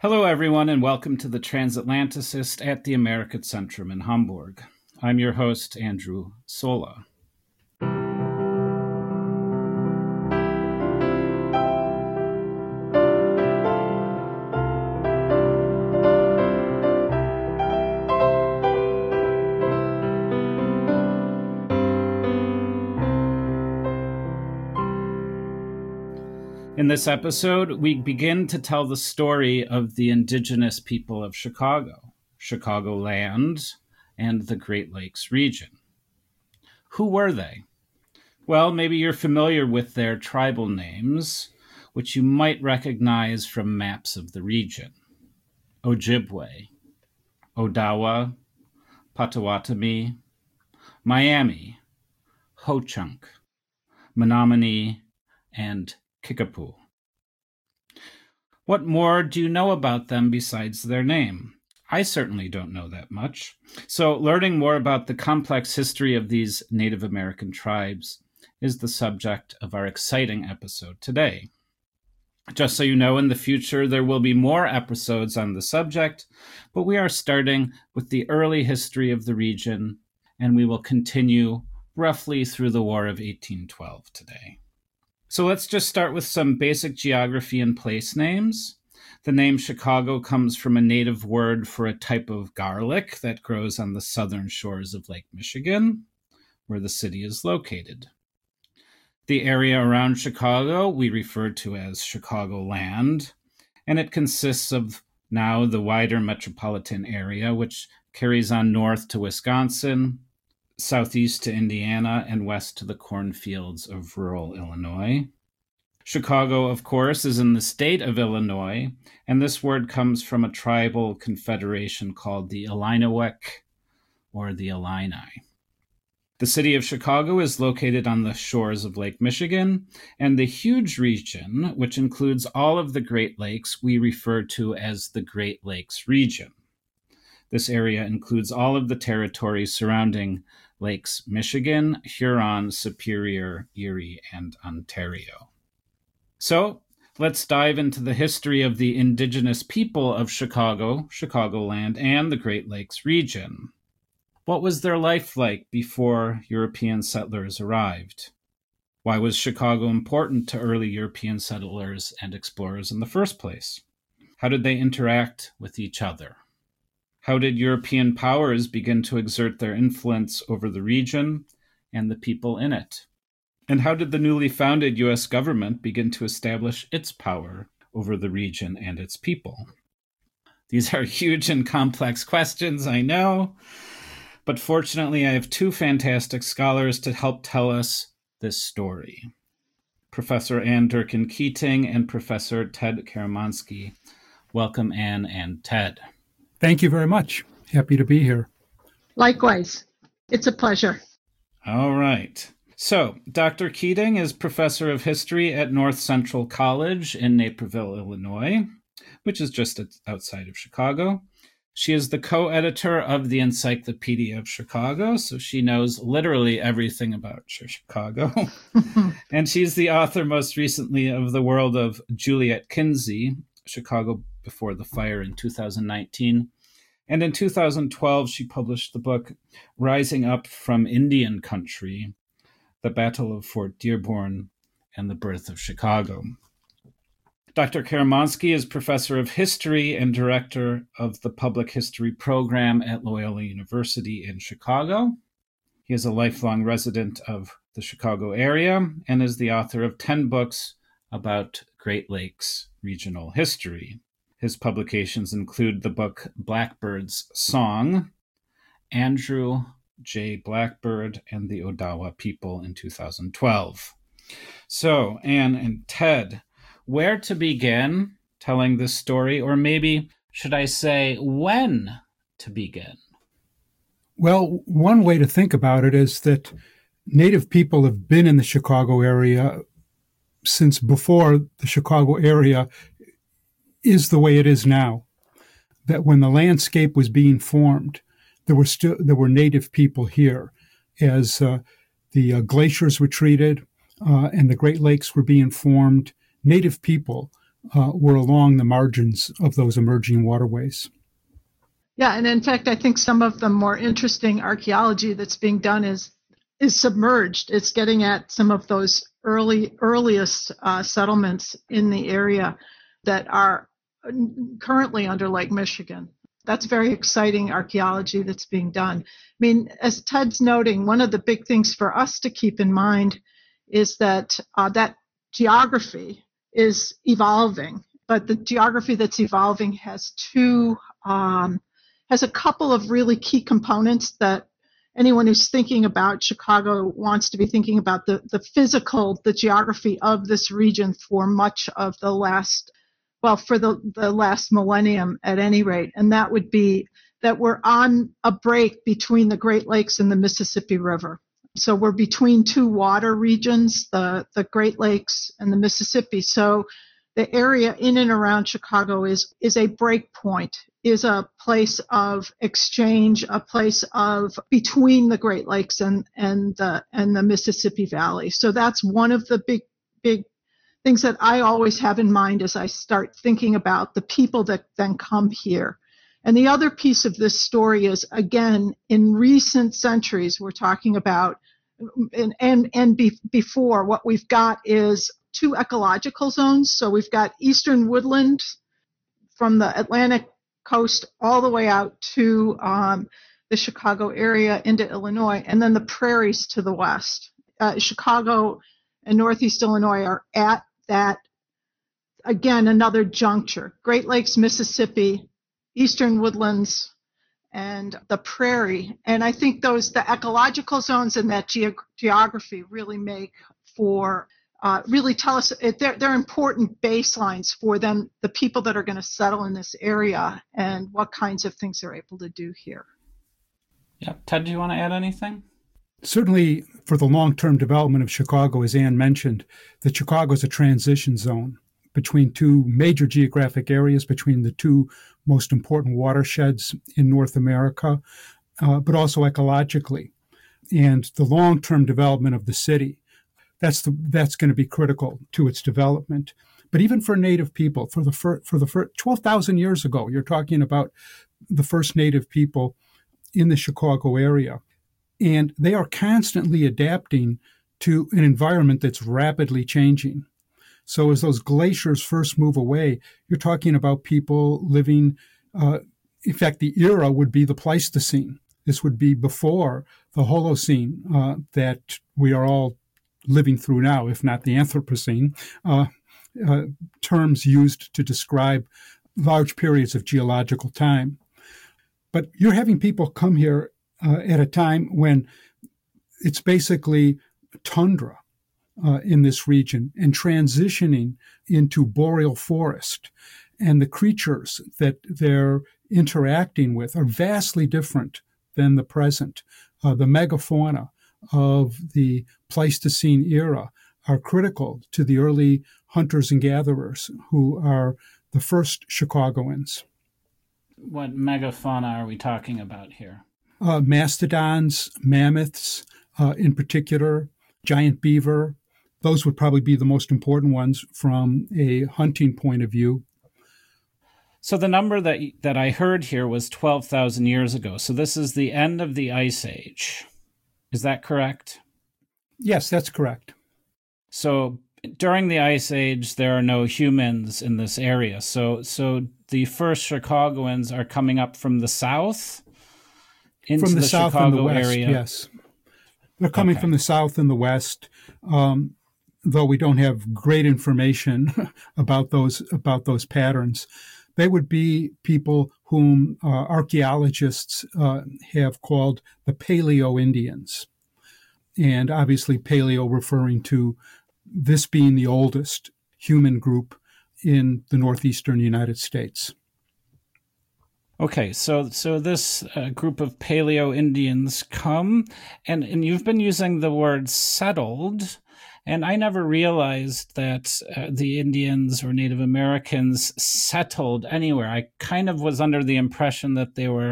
Hello, everyone, and welcome to the Transatlanticist at the American Centrum in Hamburg. I'm your host, Andrew Sola. In this episode, we begin to tell the story of the indigenous people of Chicago, Chicagoland, and the Great Lakes region. Who were they? Well, maybe you're familiar with their tribal names, which you might recognize from maps of the region. Ojibwe, Odawa, Potawatomi, Miami, Ho-Chunk, Menominee, and Kickapoo. What more do you know about them besides their name? I certainly don't know that much. So learning more about the complex history of these Native American tribes is the subject of our exciting episode today. Just so you know, in the future, there will be more episodes on the subject, but we are starting with the early history of the region, and we will continue roughly through the War of 1812 today. So let's just start with some basic geography and place names. The name Chicago comes from a native word for a type of garlic that grows on the southern shores of Lake Michigan, where the city is located. The area around Chicago we refer to as Chicagoland, and it consists of now the wider metropolitan area, which carries on north to Wisconsin, southeast to Indiana, and west to the cornfields of rural Illinois. Chicago, of course, is in the state of Illinois, and this word comes from a tribal confederation called the Illiniwek, or the Illini. The city of Chicago is located on the shores of Lake Michigan, and the huge region, which includes all of the Great Lakes, we refer to as the Great Lakes region. This area includes all of the territories surrounding Lakes Michigan, Huron, Superior, Erie, and Ontario. So let's dive into the history of the indigenous people of Chicago, Chicagoland, and the Great Lakes region. What was their life like before European settlers arrived? Why was Chicago important to early European settlers and explorers in the first place? How did they interact with each other? How did European powers begin to exert their influence over the region and the people in it? And how did the newly founded U.S. government begin to establish its power over the region and its people? These are huge and complex questions, I know, but fortunately I have two fantastic scholars to help tell us this story. Professor Ann Durkin-Keating and Professor Ted Karamanski. Welcome, Ann and Ted. Thank you very much. Happy to be here. Likewise. It's a pleasure. All right. So, Dr. Keating is professor of history at North Central College in Naperville, Illinois, which is just outside of Chicago. She is the co-editor of the Encyclopedia of Chicago, so she knows literally everything about Chicago. And she's the author most recently of The World of Juliet Kinsey, Chicago Before the Fire in 2019. And in 2012, she published the book Rising Up from Indian Country, The Battle of Fort Dearborn, and the Birth of Chicago. Dr. Karamanski is professor of history and director of the public history program at Loyola University in Chicago. He is a lifelong resident of the Chicago area and is the author of 10 books about Great Lakes regional history. His publications include the book Blackbird's Song, Andrew J. Blackbird, and the Odawa People in 2012. So, Ann and Ted, where to begin telling this story, or maybe should I say when to begin? Well, one way to think about it is that Native people have been in the Chicago area since before the Chicago area is the way it is now. That when the landscape was being formed, there were Native people here. As the glaciers retreated and the Great Lakes were being formed, Native people were along the margins of those emerging waterways. Yeah, and in fact, I think some of the more interesting archaeology that's being done is submerged. It's getting at some of those earliest settlements in the area that are currently under Lake Michigan. That's very exciting archaeology that's being done. I mean, as Ted's noting, one of the big things for us to keep in mind is that that geography is evolving, but the geography that's evolving has a couple of really key components that anyone who's thinking about Chicago wants to be thinking about the geography of this region for much of the last millennium at any rate. And that would be that we're on a break between the Great Lakes and the Mississippi River. So we're between two water regions, the Great Lakes and the Mississippi. So the area in and around Chicago is a break point, is a place of exchange, a place of between the Great Lakes and the Mississippi Valley. So that's one of the big things that I always have in mind as I start thinking about the people that then come here. And the other piece of this story is, again, in recent centuries, we're talking about, before, what we've got is two ecological zones. So we've got eastern woodland from the Atlantic coast all the way out to the Chicago area into Illinois, and then the prairies to the west. Chicago and Northeast Illinois are at that, again, another juncture. Great Lakes, Mississippi, eastern woodlands, and the prairie. And I think the ecological zones and that geography really make for, really tell us, they're important baselines for them, the people that are going to settle in this area and what kinds of things they're able to do here. Yeah. Ted, do you want to add anything? Certainly, for the long-term development of Chicago, as Ann mentioned, that Chicago is a transition zone between two major geographic areas, between the two most important watersheds in North America, but also ecologically. And the long-term development of the city, that's going to be critical to its development. But even for Native people, for the first 12,000 years ago, you're talking about the first Native people in the Chicago area. And they are constantly adapting to an environment that's rapidly changing. So as those glaciers first move away, you're talking about people living, in fact, the era would be the Pleistocene. This would be before the Holocene that we are all living through now, if not the Anthropocene, terms used to describe large periods of geological time. But you're having people come here at a time when it's basically tundra in this region and transitioning into boreal forest. And the creatures that they're interacting with are vastly different than the present. The megafauna of the Pleistocene era are critical to the early hunters and gatherers who are the first Chicagoans. What megafauna are we talking about here? Mastodons, mammoths in particular, giant beaver. Those would probably be the most important ones from a hunting point of view. So the number that I heard here was 12,000 years ago. So this is the end of the Ice Age. Is that correct? Yes, that's correct. So during the Ice Age, there are no humans in this area. So the first Chicagoans are coming up from the south into from the south Chicago and the west, area. Yes, they're coming from the south and the west. Though we don't have great information about those patterns, they would be people whom archaeologists have called the Paleo Indians, and obviously Paleo referring to this being the oldest human group in the northeastern United States. Okay, so this group of Paleo Indians come, and you've been using the word settled, and I never realized that the Indians or Native Americans settled anywhere. I kind of was under the impression that they were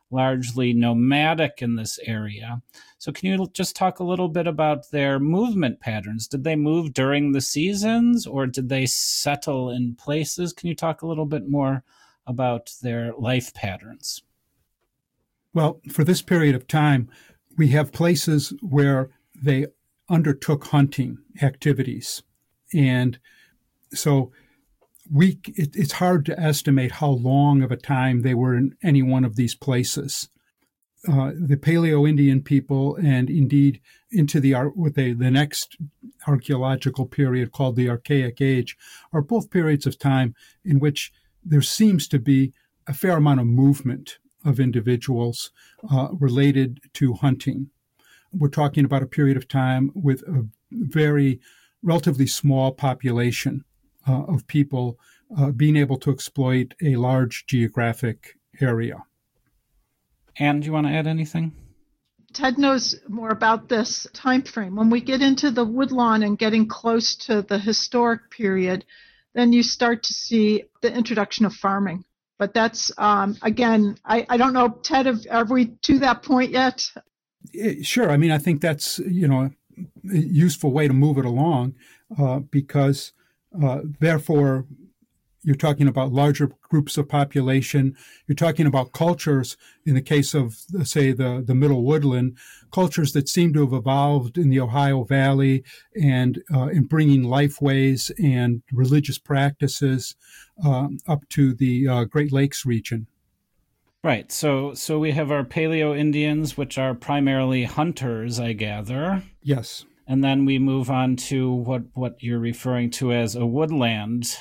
largely nomadic in this area. So can you just talk a little bit about their movement patterns? Did they move during the seasons, or did they settle in places? Can you talk a little bit more about their life patterns? Well, for this period of time, we have places where they undertook hunting activities. And so it's hard to estimate how long of a time they were in any one of these places. The Paleo-Indian people, and indeed into the next archaeological period called the Archaic Age, are both periods of time in which there seems to be a fair amount of movement of individuals related to hunting. We're talking about a period of time with a very relatively small population of people being able to exploit a large geographic area. Anne, do you want to add anything? Ted knows more about this time frame. When we get into the Woodlawn and getting close to the historic period, then you start to see the introduction of farming. But that's, again, I don't know, Ted, are we to that point yet? Sure. I mean, I think that's, a useful way to move it along because therefore you're talking about larger groups of population. You're talking about cultures, in the case of, say, the Middle Woodland, cultures that seem to have evolved in the Ohio Valley and in bringing lifeways and religious practices up to the Great Lakes region. Right. So we have our Paleo-Indians, which are primarily hunters, I gather. Yes. And then we move on to what you're referring to as a woodland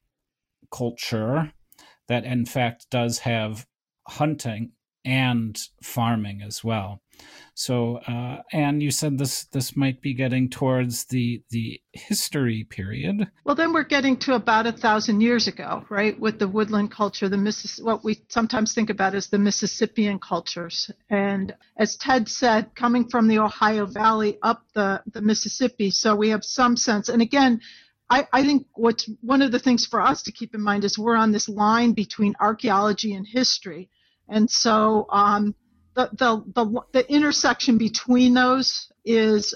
culture that, in fact, does have hunting and farming as well. So, Anne, you said this might be getting towards the history period. Well, then we're getting to about 1,000 years ago, right, with the woodland culture, what we sometimes think about as the Mississippian cultures. And as Ted said, coming from the Ohio Valley up the Mississippi, so we have some sense. And again, I think what's one of the things for us to keep in mind is we're on this line between archaeology and history. And so the intersection between those is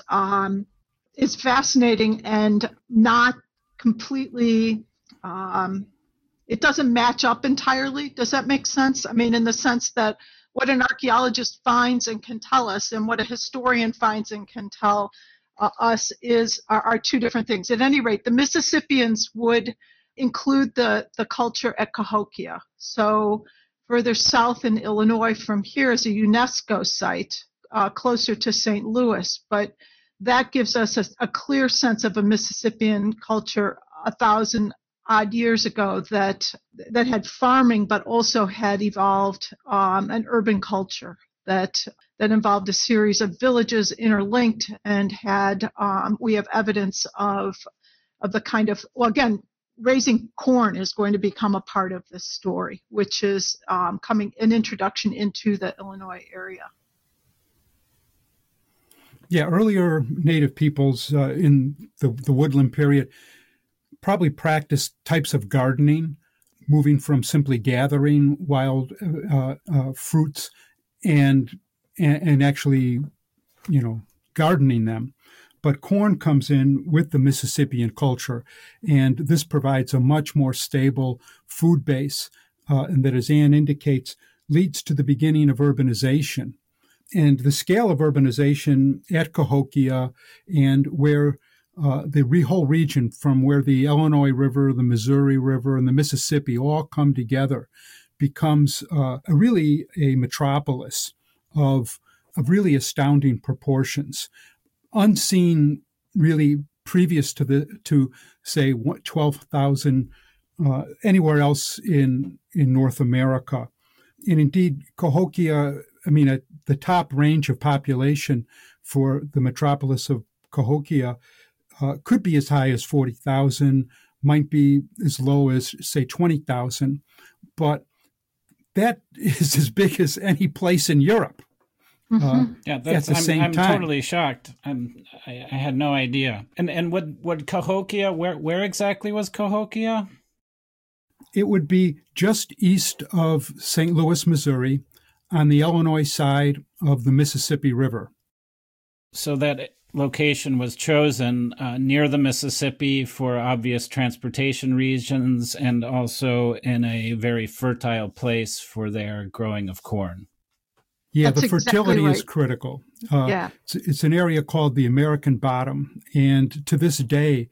fascinating and not completely, it doesn't match up entirely. Does that make sense? I mean, in the sense that what an archaeologist finds and can tell us and what a historian finds and can tell us are two different things. At any rate, the Mississippians would include the culture at Cahokia. So further south in Illinois from here is a UNESCO site closer to St. Louis, but that gives us a clear sense of a Mississippian culture 1,000 odd years ago that had farming but also had evolved an urban culture that involved a series of villages interlinked and had we have evidence of the kind of, well, again, raising corn is going to become a part of this story, which is coming an introduction into the Illinois area. Yeah, earlier native peoples in the woodland period probably practiced types of gardening, moving from simply gathering wild fruits and actually, gardening them. But corn comes in with the Mississippian culture, and this provides a much more stable food base, and that, as Anne indicates, leads to the beginning of urbanization. And the scale of urbanization at Cahokia and where the whole region from where the Illinois River, the Missouri River, and the Mississippi all come together becomes really a metropolis of really astounding proportions, unseen really previous to say 12,000 anywhere else in North America. And indeed, Cahokia, at the top range of population for the metropolis of Cahokia could be as high as 40,000, might be as low as, say, 20,000. But that is as big as any place in Europe. Yeah, that's, I'm totally shocked. I had no idea. And would Cahokia, where exactly was Cahokia? It would be just east of St. Louis, Missouri, on the Illinois side of the Mississippi River. So that location was chosen near the Mississippi for obvious transportation reasons and also in a very fertile place for their growing of corn. Yeah, That's the fertility exactly is right. critical. Yeah. It's an area called the American Bottom, and to this day,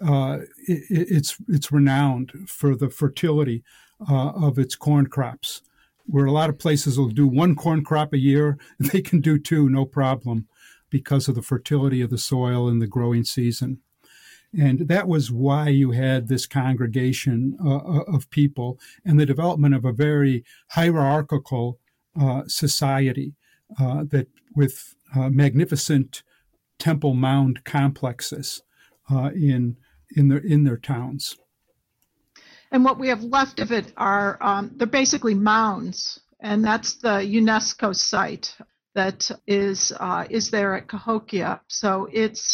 it's renowned for the fertility of its corn crops. Where a lot of places will do one corn crop a year, they can do two, no problem, because of the fertility of the soil in the growing season. And that was why you had this congregation of people and the development of a very hierarchical society that with magnificent temple mound complexes in their towns. And what we have left of it are they're basically mounds, and that's the UNESCO site that is there at Cahokia. So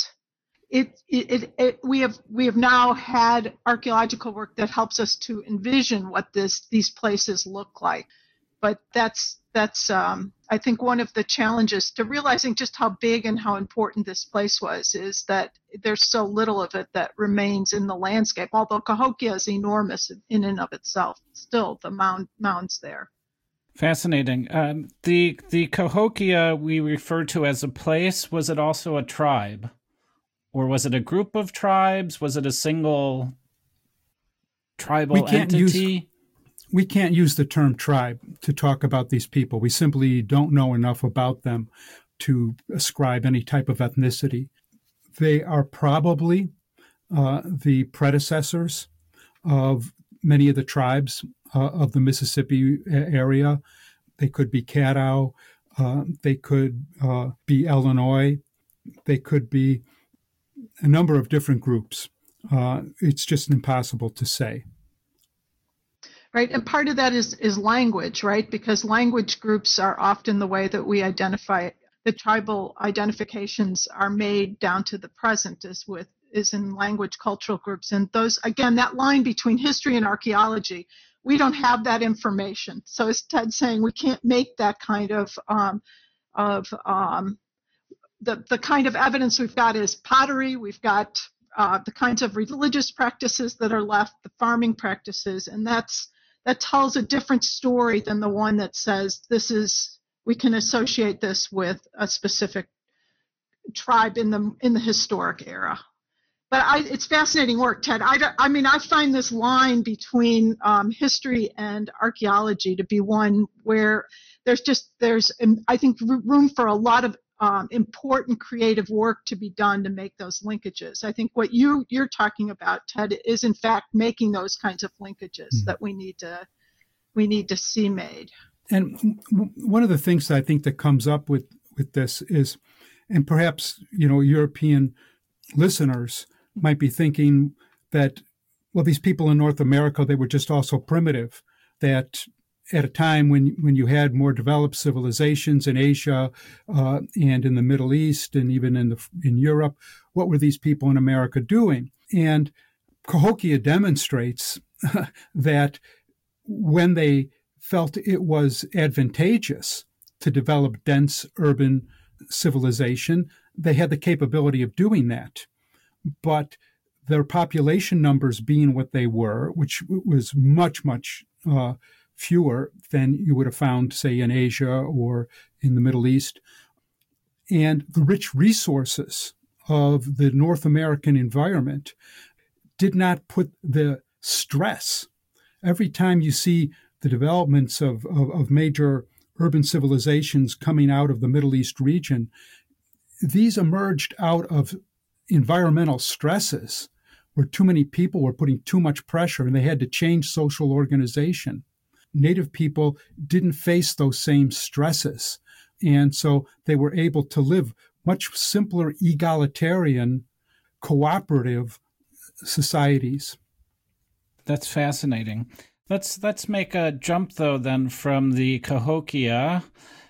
we have now had archaeological work that helps us to envision what these places look like. But that's I think one of the challenges to realizing just how big and how important this place was is that there's so little of it that remains in the landscape. Although Cahokia is enormous in and of itself, still the mounds there. Fascinating. The Cahokia we refer to as a place, was it also a tribe? Or was it a group of tribes? Was it a single tribal entity? We can't use the term tribe to talk about these people. We simply don't know enough about them to ascribe any type of ethnicity. They are probably the predecessors of many of the tribes of the Mississippi area. They could be Caddo. They could be Illinois. They could be a number of different groups. It's just impossible to say. Right, and part of that is language, right? Because language groups are often the way that we identify. The tribal identifications are made down to the present is in language cultural groups. And those, again, that line between history and archaeology, we don't have that information. So as Ted's saying, we can't make that kind of the kind of evidence we've got is pottery. We've got the kinds of religious practices that are left, the farming practices, and that tells a different story than the one that says we can associate this with a specific tribe in the historic era. But it's fascinating work, Ted. I find this line between history and archaeology to be one where there's I think room for a lot of important creative work to be done to make those linkages. I think what you're talking about, Ted, is in fact making those kinds of linkages that we need to see made. And one of the things that I think that comes up with this is, and perhaps European listeners might be thinking that, well, these people in North America, they were just also primitive, that at a time when you had more developed civilizations in Asia and in the Middle East and even in Europe, what were these people in America doing? And Cahokia demonstrates that when they felt it was advantageous to develop dense urban civilization, they had the capability of doing that. But their population numbers being what they were, which was much, much fewer than you would have found, say, in Asia or in the Middle East. And the rich resources of the North American environment did not put the stress. Every time you see the developments of major urban civilizations coming out of the Middle East region, these emerged out of environmental stresses where too many people were putting too much pressure and they had to change social organization. Native people didn't face those same stresses. And so they were able to live much simpler, egalitarian, cooperative societies. That's fascinating. Let's make a jump, though, then from the Cahokia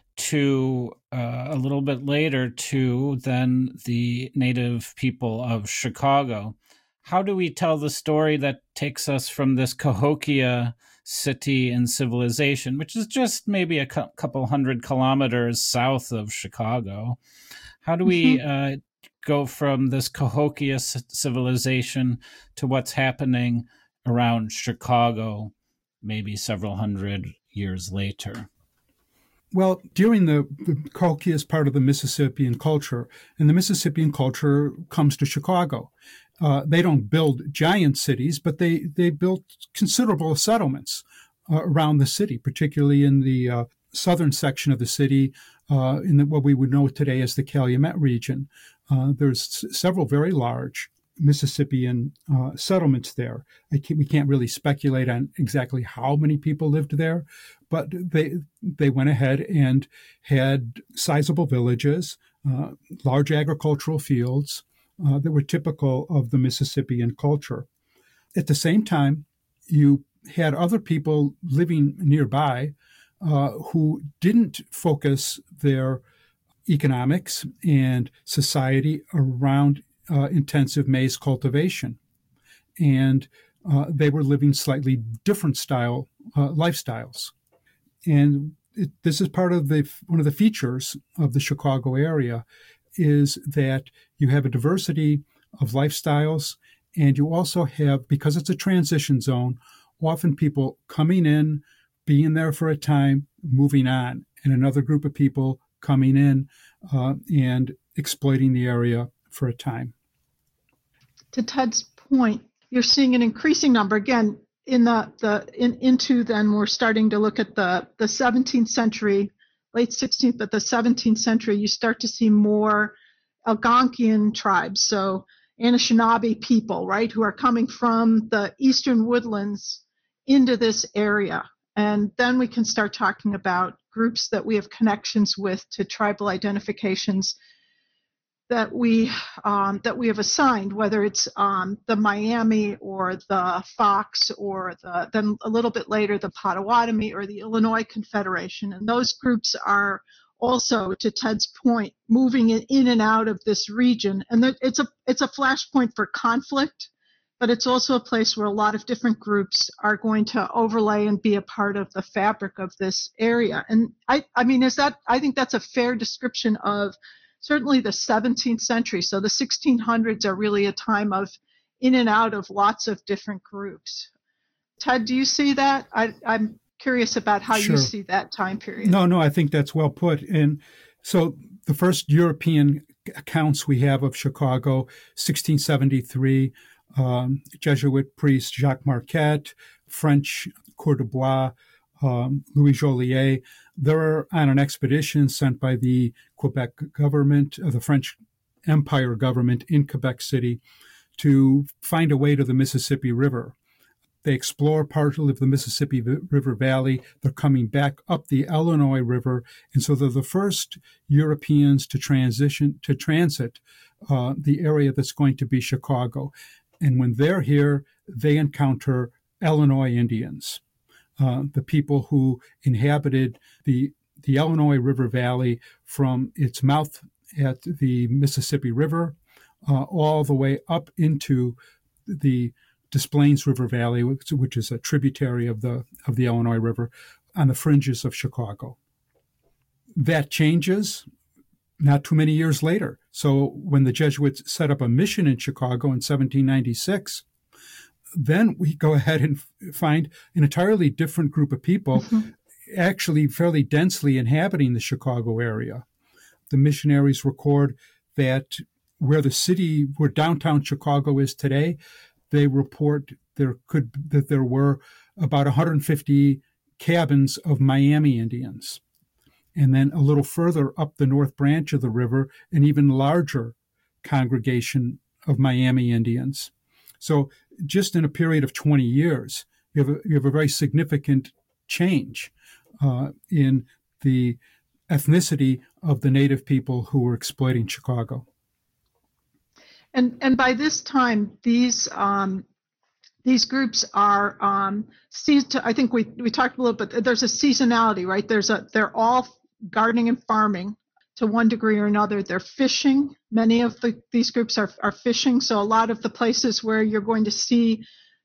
to a little bit later to then the native people of Chicago. How do we tell the story that takes us from this Cahokia city and civilization, which is just maybe a couple hundred kilometers south of Chicago. How do we go from this Cahokia civilization to what's happening around Chicago maybe several hundred years later? Well, during the Cahokia is part of the Mississippian culture, and the Mississippian culture comes to Chicago. They don't build giant cities, but they built considerable settlements around the city, particularly in the southern section of the city, in what we would know today as the Calumet region. There's several very large Mississippian settlements there. We can't really speculate on exactly how many people lived there, but they went ahead and had sizable villages, large agricultural fields that were typical of the Mississippian culture. At the same time, you had other people living nearby who didn't focus their economics and society around intensive maize cultivation. And they were living slightly different lifestyles. And this is part of one of the features of the Chicago area is that you have a diversity of lifestyles, and you also have, because it's a transition zone, often people coming in, being there for a time, moving on, and another group of people coming in and exploiting the area for a time. To Ted's point, you're seeing an increasing number again into then we're starting to look at the 17th century, late 16th, but the 17th century. You start to see more Algonquian tribes, so Anishinaabe people, right, who are coming from the eastern woodlands into this area. And then we can start talking about groups that we have connections with to tribal identifications that we have assigned, whether it's the Miami or the Fox or then a little bit later the Potawatomi or the Illinois Confederation. And those groups are also, to Ted's point, moving in and out of this region. And it's a flashpoint for conflict, but it's also a place where a lot of different groups are going to overlay and be a part of the fabric of this area. And I think that's a fair description of certainly the 17th century. So the 1600s are really a time of in and out of lots of different groups. Ted, do you see that? I'm curious about how Sure. you see that time period. No, I think that's well put. And so the first European accounts we have of Chicago, 1673, Jesuit priest Jacques Marquette, French Coeur de Bois, Louis Joliet. They're on an expedition sent by the Quebec government, the French Empire government in Quebec City, to find a way to the Mississippi River. They explore part of the Mississippi River Valley. They're coming back up the Illinois River. And so they're the first Europeans to transit the area that's going to be Chicago. And when they're here, they encounter Illinois Indians, the people who inhabited the Illinois River Valley from its mouth at the Mississippi River all the way up into the Des Plaines River Valley, which is a tributary of the Illinois River, on the fringes of Chicago. That changes not too many years later. So when the Jesuits set up a mission in Chicago in 1796, then we go ahead and find an entirely different group of people actually fairly densely inhabiting the Chicago area. The missionaries record that where downtown Chicago is today, they report that there were about 150 cabins of Miami Indians. And then a little further up the north branch of the river, an even larger congregation of Miami Indians. So just in a period of 20 years, you have a very significant change in the ethnicity of the native people who were exploiting Chicago. And by this time, these groups are I think we talked a little bit. There's a seasonality, right? They're all gardening and farming to one degree or another. They're fishing. Many of these groups are fishing. So a lot of the places where you're going to see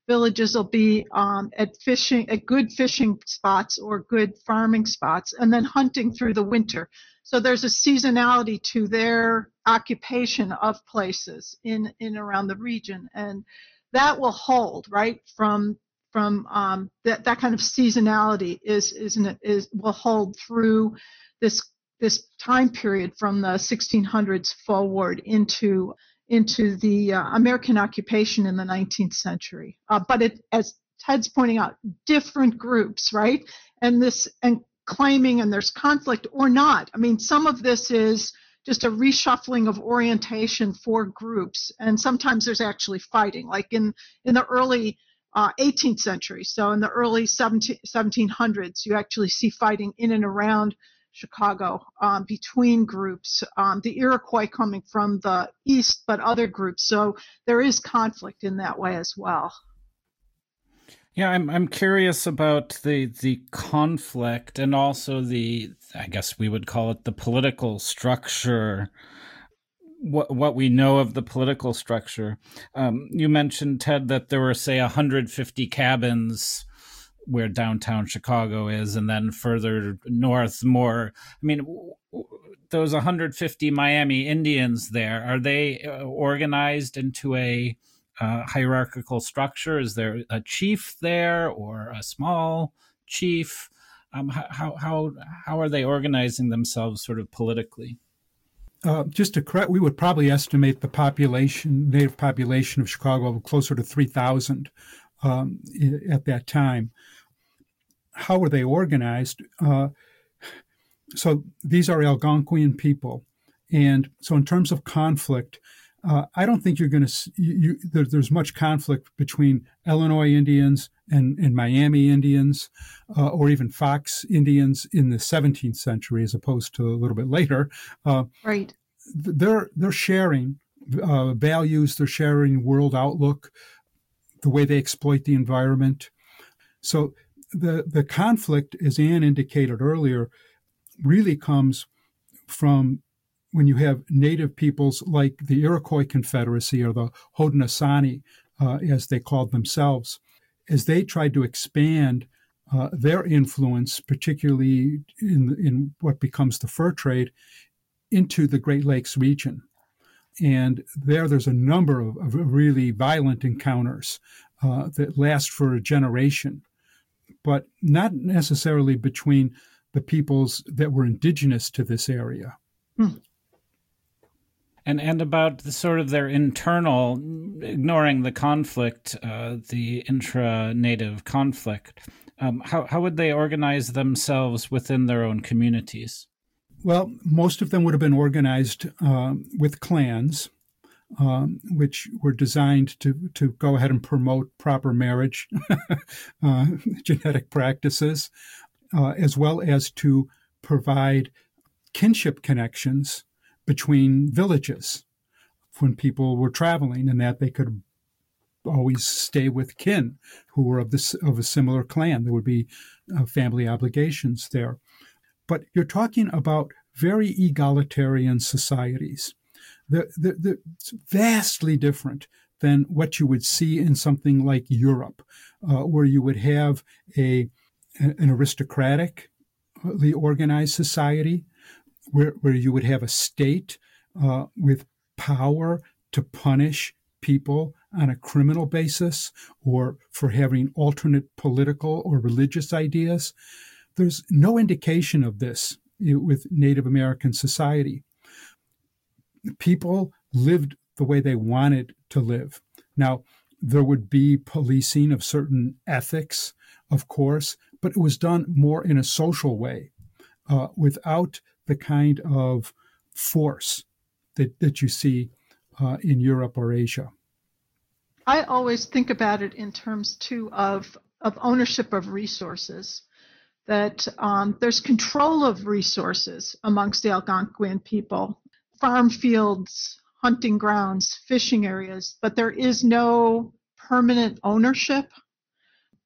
villages will be at good fishing spots or good farming spots, and then hunting through the winter. So there's a seasonality to their occupation of places in around the region, and that will hold, right? From that kind of seasonality will hold through this time period from the 1600s forward into the American occupation in the 19th century. But as Ted's pointing out, different groups, right? And claiming, and there's conflict or not. I mean, some of this is just a reshuffling of orientation for groups, and sometimes there's actually fighting, like in the early 18th century. So in the early 1700s, you actually see fighting in and around Chicago between groups, the Iroquois coming from the east, but other groups. So there is conflict in that way as well. Yeah, I'm curious about the conflict and also I guess we would call it the political structure. What we know of the political structure. You mentioned, Ted, that there were, say, 150 cabins where downtown Chicago is, and then further north more. I mean, those 150 Miami Indians there, are they organized into a hierarchical structure? Is there a chief there or a small chief? How are they organizing themselves sort of politically? Just to correct, we would probably estimate the native population of Chicago closer to 3,000 at that time. How were they organized? So these are Algonquian people. And so in terms of conflict, I don't think you're going to there's much conflict between Illinois Indians and Miami Indians, or even Fox Indians in the 17th century, as opposed to a little bit later. Right. They're sharing values, they're sharing world outlook, the way they exploit the environment. So the conflict, as Ann indicated earlier, really comes from when you have native peoples like the Iroquois Confederacy or the Haudenosaunee, as they called themselves, as they tried to expand their influence, particularly in what becomes the fur trade, into the Great Lakes region. And there's a number of really violent encounters that last for a generation, but not necessarily between the peoples that were indigenous to this area. And about sort of their internal, ignoring the conflict, the intra-native conflict, how would they organize themselves within their own communities? Well, most of them would have been organized with clans, which were designed to go ahead and promote proper marriage, genetic practices, as well as to provide kinship connections between villages when people were traveling, and that they could always stay with kin who were of a similar clan. There would be family obligations there. But you're talking about very egalitarian societies. They're vastly different than what you would see in something like Europe, where you would have an aristocratically organized society, where you would have a state with power to punish people on a criminal basis or for having alternate political or religious ideas. There's no indication of this with Native American society. People lived the way they wanted to live. Now, there would be policing of certain ethics, of course, but it was done more in a social way, without the kind of force that you see in Europe or Asia. I always think about it in terms, too, of ownership of resources, that there's control of resources amongst the Algonquian people, farm fields, hunting grounds, fishing areas, but there is no permanent ownership.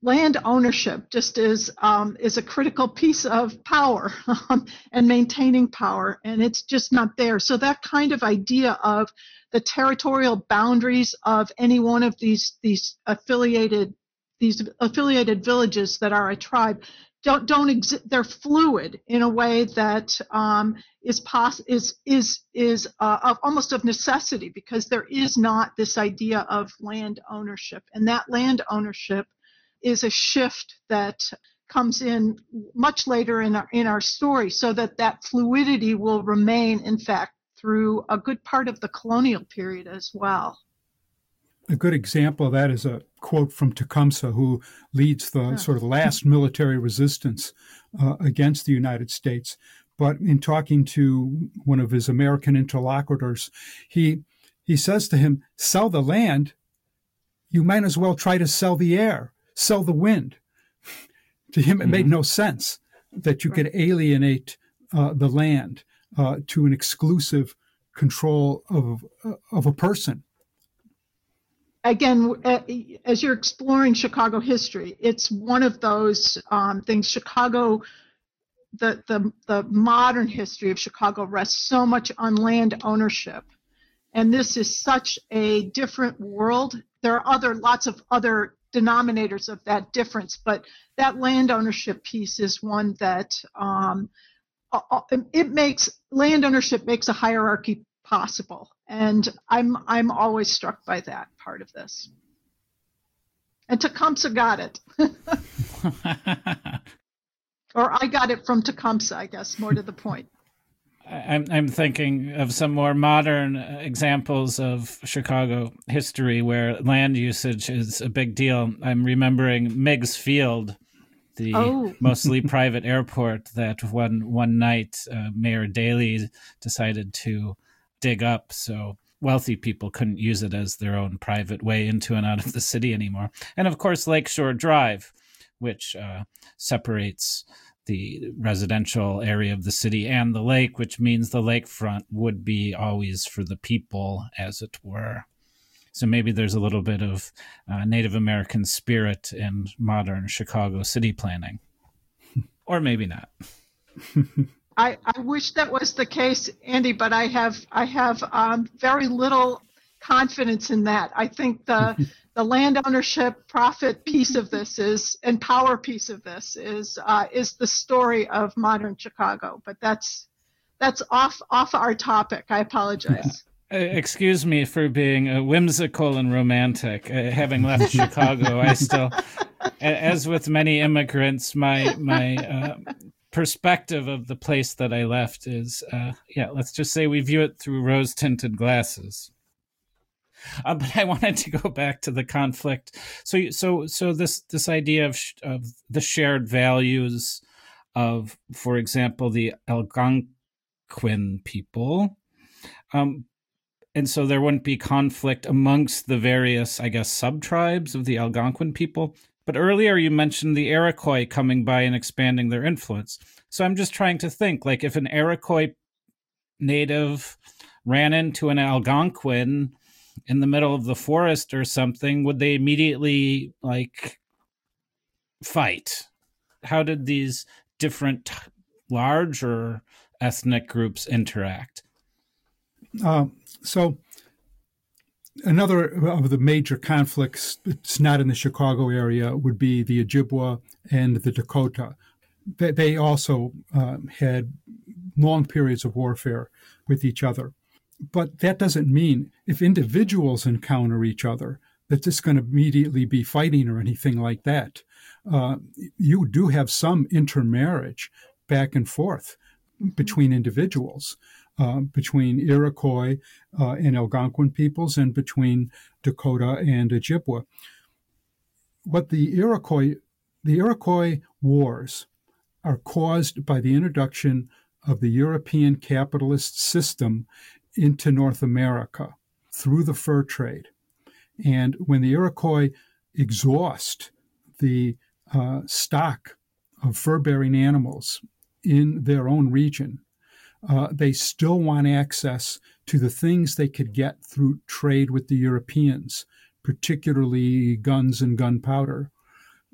land ownership just is a critical piece of power and maintaining power, and it's just not there. So that kind of idea of the territorial boundaries of any one of these affiliated villages that are a tribe don't exist. They're fluid in a way that is almost of necessity, because there is not this idea of land ownership, and that land ownership is a shift that comes in much later in our story, so that fluidity will remain, in fact, through a good part of the colonial period as well. A good example of that is a quote from Tecumseh, who leads the sort of last military resistance against the United States. But in talking to one of his American interlocutors, he says to him, "Sell the land, you might as well try to sell the air, sell the wind." To him, it made no sense that you could alienate the land to an exclusive control of a person. Again, as you're exploring Chicago history, it's one of those things. Chicago, the modern history of Chicago rests so much on land ownership, and this is such a different world. There are lots of other denominators of that difference, but that land ownership piece is one that land ownership makes a hierarchy possible, and I'm always struck by that part of this. And Tecumseh got it. Or I got it from Tecumseh, I guess, more to the point. I'm thinking of some more modern examples of Chicago history where land usage is a big deal. I'm remembering Meigs Field, the mostly private airport that one night Mayor Daley decided to dig up so wealthy people couldn't use it as their own private way into and out of the city anymore. And of course, Lakeshore Drive, which separates the residential area of the city and the lake, which means the lakefront would be always for the people, as it were. So maybe there's a little bit of Native American spirit in modern Chicago city planning. Or maybe not. I wish that was the case, Andy, but I have very little confidence in that. I think the land ownership profit piece of this and power piece of this is the story of modern Chicago. But that's off our topic. I apologize. Excuse me for being whimsical and romantic. Having left Chicago, I still, as with many immigrants, my perspective of the place that I left is, let's just say we view it through rose-tinted glasses. But I wanted to go back to the conflict. So this idea of the shared values of, for example, the Algonquin people, and so there wouldn't be conflict amongst the various, I guess, sub-tribes of the Algonquin people. But earlier you mentioned the Iroquois coming by and expanding their influence. So I'm just trying to think, like, if an Iroquois native ran into an Algonquin in the middle of the forest or something, would they immediately, like, fight? How did these different larger ethnic groups interact? So another of the major conflicts that's not in the Chicago area would be the Ojibwa and the Dakota. They also had long periods of warfare with each other. But that doesn't mean if individuals encounter each other that it's going to immediately be fighting or anything like that. You do have some intermarriage back and forth between individuals, between Iroquois and Algonquin peoples and between Dakota and Ojibwa. What the Iroquois Wars are caused by the introduction of the European capitalist system into North America through the fur trade. And when the Iroquois exhaust the stock of fur-bearing animals in their own region, they still want access to the things they could get through trade with the Europeans, particularly guns and gunpowder.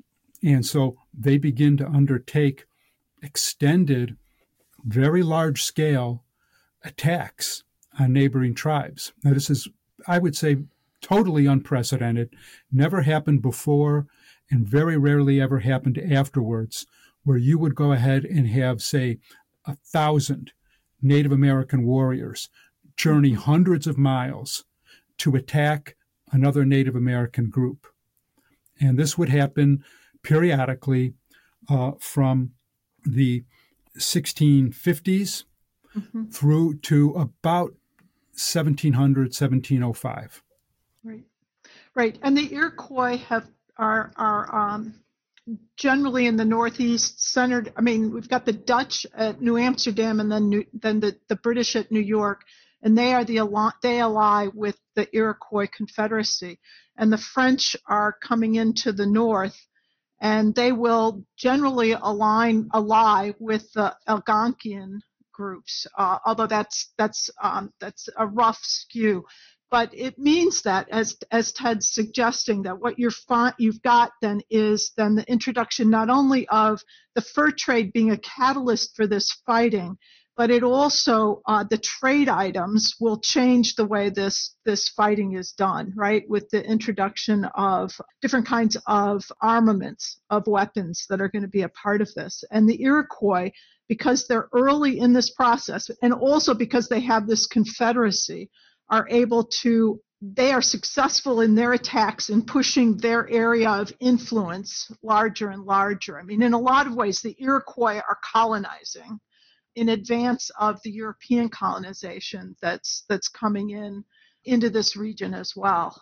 And so they begin to undertake extended, very large-scale attacks on neighboring tribes. Now, this is, I would say, totally unprecedented, never happened before, and very rarely ever happened afterwards, where you would go ahead and have, say, 1,000 Native American warriors journey hundreds of miles to attack another Native American group. And this would happen periodically from the 1650s through to about 1700, 1705. Right. Right. And the Iroquois are generally in the Northeast centered. I mean, we've got the Dutch at New Amsterdam and then the British at New York, and they ally with the Iroquois Confederacy. And the French are coming into the north, and they will generally ally with the Algonquian groups, although that's a rough skew. But it means that, as Ted's suggesting, that what you've got then is the introduction not only of the fur trade being a catalyst for this fighting, but it also, the trade items will change the way this fighting is done, right? With the introduction of different kinds of armaments, of weapons that are going to be a part of this. And the Iroquois, because they're early in this process, and also because they have this confederacy, they are successful in their attacks in pushing their area of influence larger and larger. I mean, in a lot of ways, the Iroquois are colonizing in advance of the European colonization that's coming into this region as well.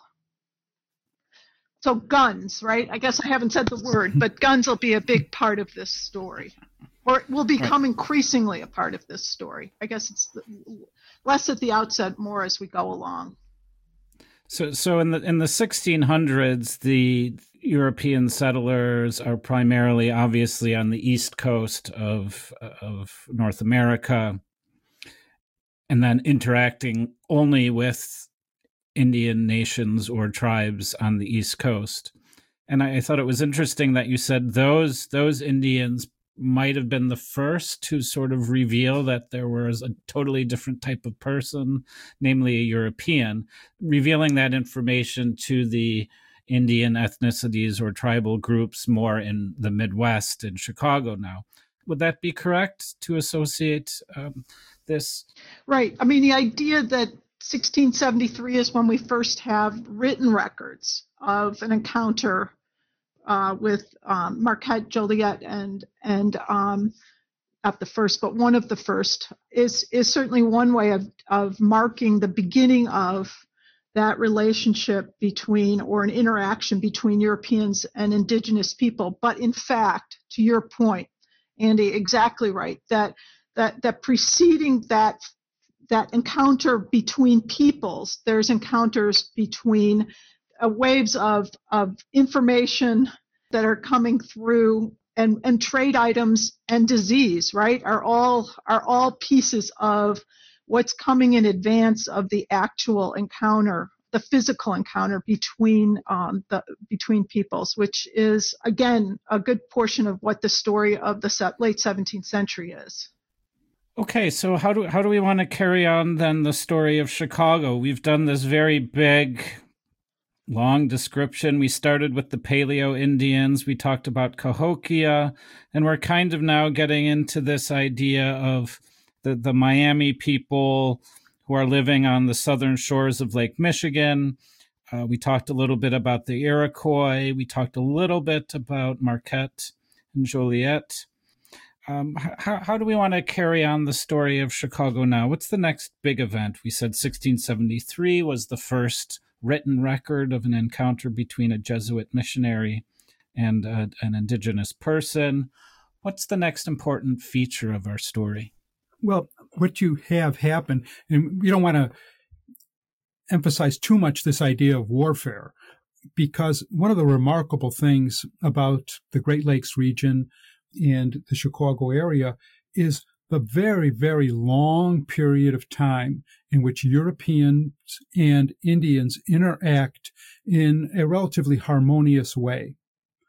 So guns, right? I guess I haven't said the word, but guns will be a big part of this story, or it will become increasingly a part of this story. I guess it's less at the outset, more as we go along. So in the 1600s, the European settlers are primarily, obviously, on the east coast of North America, and then interacting only with Indian nations or tribes on the East Coast. And I thought it was interesting that you said those Indians might have been the first to sort of reveal that there was a totally different type of person, namely a European, revealing that information to the Indian ethnicities or tribal groups more in the Midwest in Chicago now. Would that be correct to associate this? Right. I mean, the idea that 1673 is when we first have written records of an encounter with Marquette, Joliet, and not the first, but one of the first, is certainly one way of marking the beginning of that relationship between, or an interaction between, Europeans and indigenous people. But in fact, to your point, Andy, exactly right, that preceding that encounter between peoples, there's encounters between waves of information that are coming through, and trade items and disease, right, are all pieces of what's coming in advance of the actual encounter, the physical encounter between peoples, which is, again, a good portion of what the story of the late 17th century is. Okay, so how do we want to carry on then the story of Chicago? We've done this very big, long description. We started with the Paleo Indians. We talked about Cahokia, and we're kind of now getting into this idea of the Miami people who are living on the southern shores of Lake Michigan. We talked a little bit about the Iroquois. We talked a little bit about Marquette and Joliet. How do we want to carry on the story of Chicago now? What's the next big event? We said 1673 was the first written record of an encounter between a Jesuit missionary and an indigenous person. What's the next important feature of our story? Well, what you have happen, and we don't want to emphasize too much this idea of warfare, because one of the remarkable things about the Great Lakes region and the Chicago area is the very, very long period of time in which Europeans and Indians interact in a relatively harmonious way.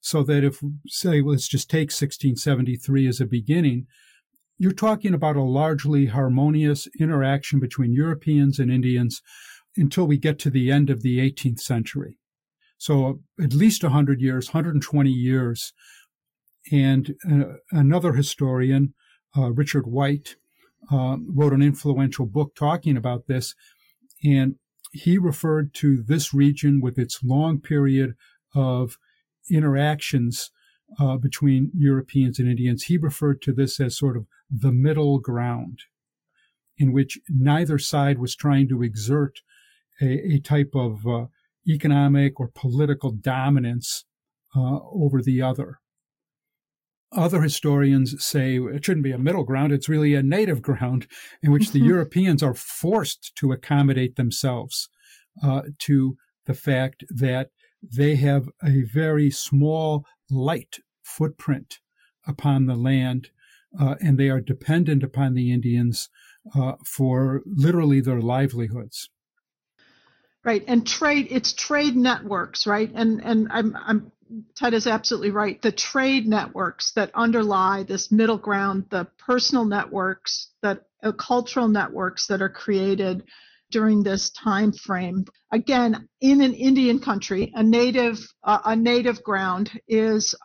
So that if, say, let's just take 1673 as a beginning, you're talking about a largely harmonious interaction between Europeans and Indians until we get to the end of the 18th century. So at least 100 years, 120 years. And another historian, Richard White, wrote an influential book talking about this. And he referred to this region with its long period of interactions between Europeans and Indians. He referred to this as sort of the middle ground, in which neither side was trying to exert a type of economic or political dominance over the other. Other historians say it shouldn't be a middle ground, it's really a native ground in which the Europeans are forced to accommodate themselves to the fact that they have a very small, light footprint upon the land, and they are dependent upon the Indians for literally their livelihoods. Right, and it's trade networks, right? And I'm Ted is absolutely right. The trade networks that underlie this middle ground, the personal networks, cultural networks that are created during this time frame. Again, in an Indian country, a native ground is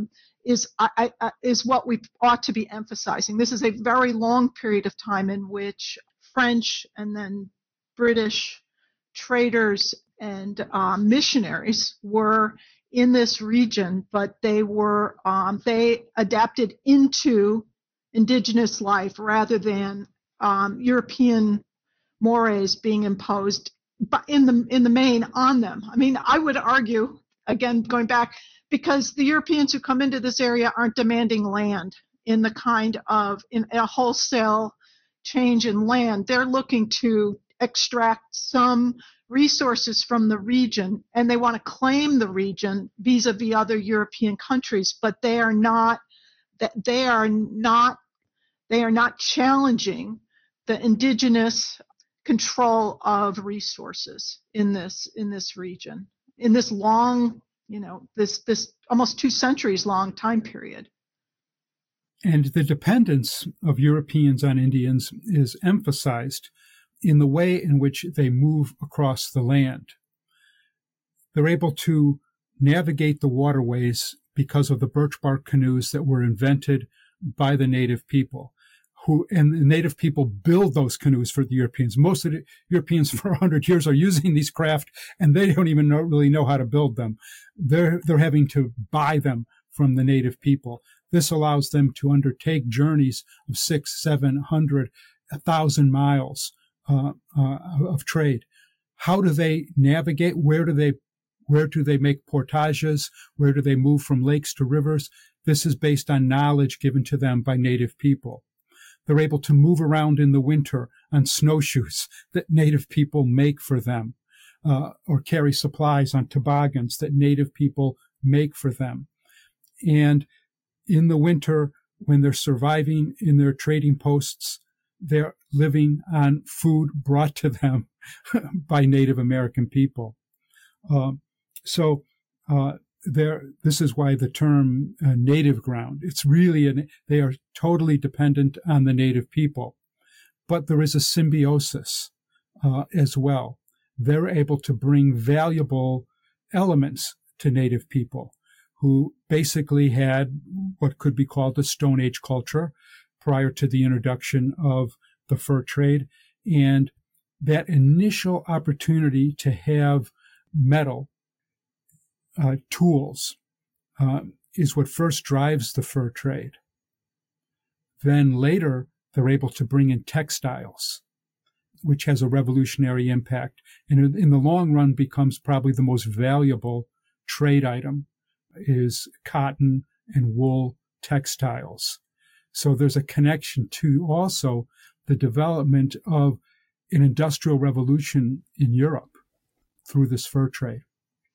what we ought to be emphasizing. This is a very long period of time in which French and then British traders and missionaries were in this region, but they adapted into indigenous life rather than European mores being imposed, but in the main on them. I mean, I would argue, again, going back, because the Europeans who come into this area aren't demanding land in a wholesale change in land. They're looking to extract some resources from the region, and they want to claim the region vis-a-vis other European countries, but they are not challenging the indigenous control of resources in this region, in this long, this almost 2 centuries long time period. And the dependence of Europeans on Indians is emphasized in the way in which they move across the land. They're able to navigate the waterways because of the birch bark canoes that were invented by the native people, and the native people build those canoes for the Europeans. Most of the Europeans for 100 years are using these craft, and they don't even really know how to build them. They're having to buy them from the native people. This allows them to undertake journeys of 600, 700, 1,000 miles of trade. How do they navigate? Where do they make portages? Where do they move from lakes to rivers? This is based on knowledge given to them by native people. They're able to move around in the winter on snowshoes that native people make for them, or carry supplies on toboggans that native people make for them. And in the winter, when they're surviving in their trading posts, they're living on food brought to them by Native American people. This is why the term native ground, it's really, they are totally dependent on the native people. But there is a symbiosis as well. They're able to bring valuable elements to native people who basically had what could be called a Stone Age culture prior to the introduction of the fur trade. And that initial opportunity to have metal tools is what first drives the fur trade. Then later, they're able to bring in textiles, which has a revolutionary impact, and in the long run becomes probably the most valuable trade item is cotton and wool textiles. So there's a connection to also the development of an industrial revolution in Europe through this fur trade.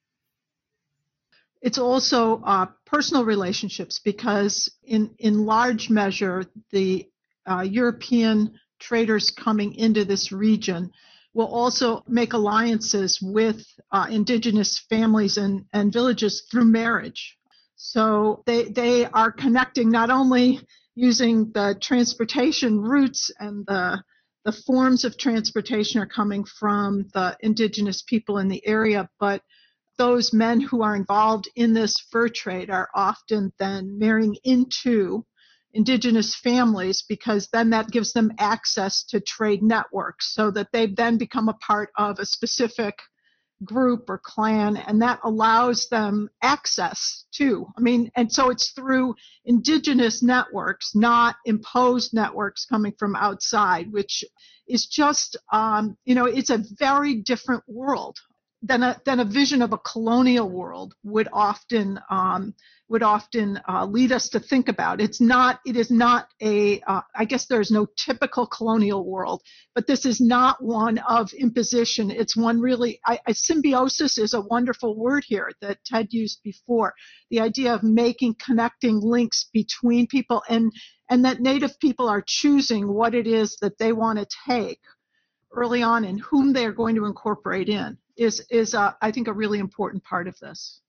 It's also personal relationships, because in large measure, the European traders coming into this region will also make alliances with indigenous families and villages through marriage. So they are connecting not only using the transportation routes, and the forms of transportation are coming from the indigenous people in the area, but those men who are involved in this fur trade are often then marrying into indigenous families, because then that gives them access to trade networks, so that they then become a part of a specific group or clan, and that allows them access to, and so it's through indigenous networks, not imposed networks coming from outside, which is just, it's a very different world than a vision of a colonial world would often lead us to think about. It is not I guess there's no typical colonial world, but this is not one of imposition. It's one really, symbiosis is a wonderful word here that Ted used before. The idea of connecting links between people, and that Native people are choosing what it is that they want to take early on and whom they are going to incorporate in is I think, a really important part of this.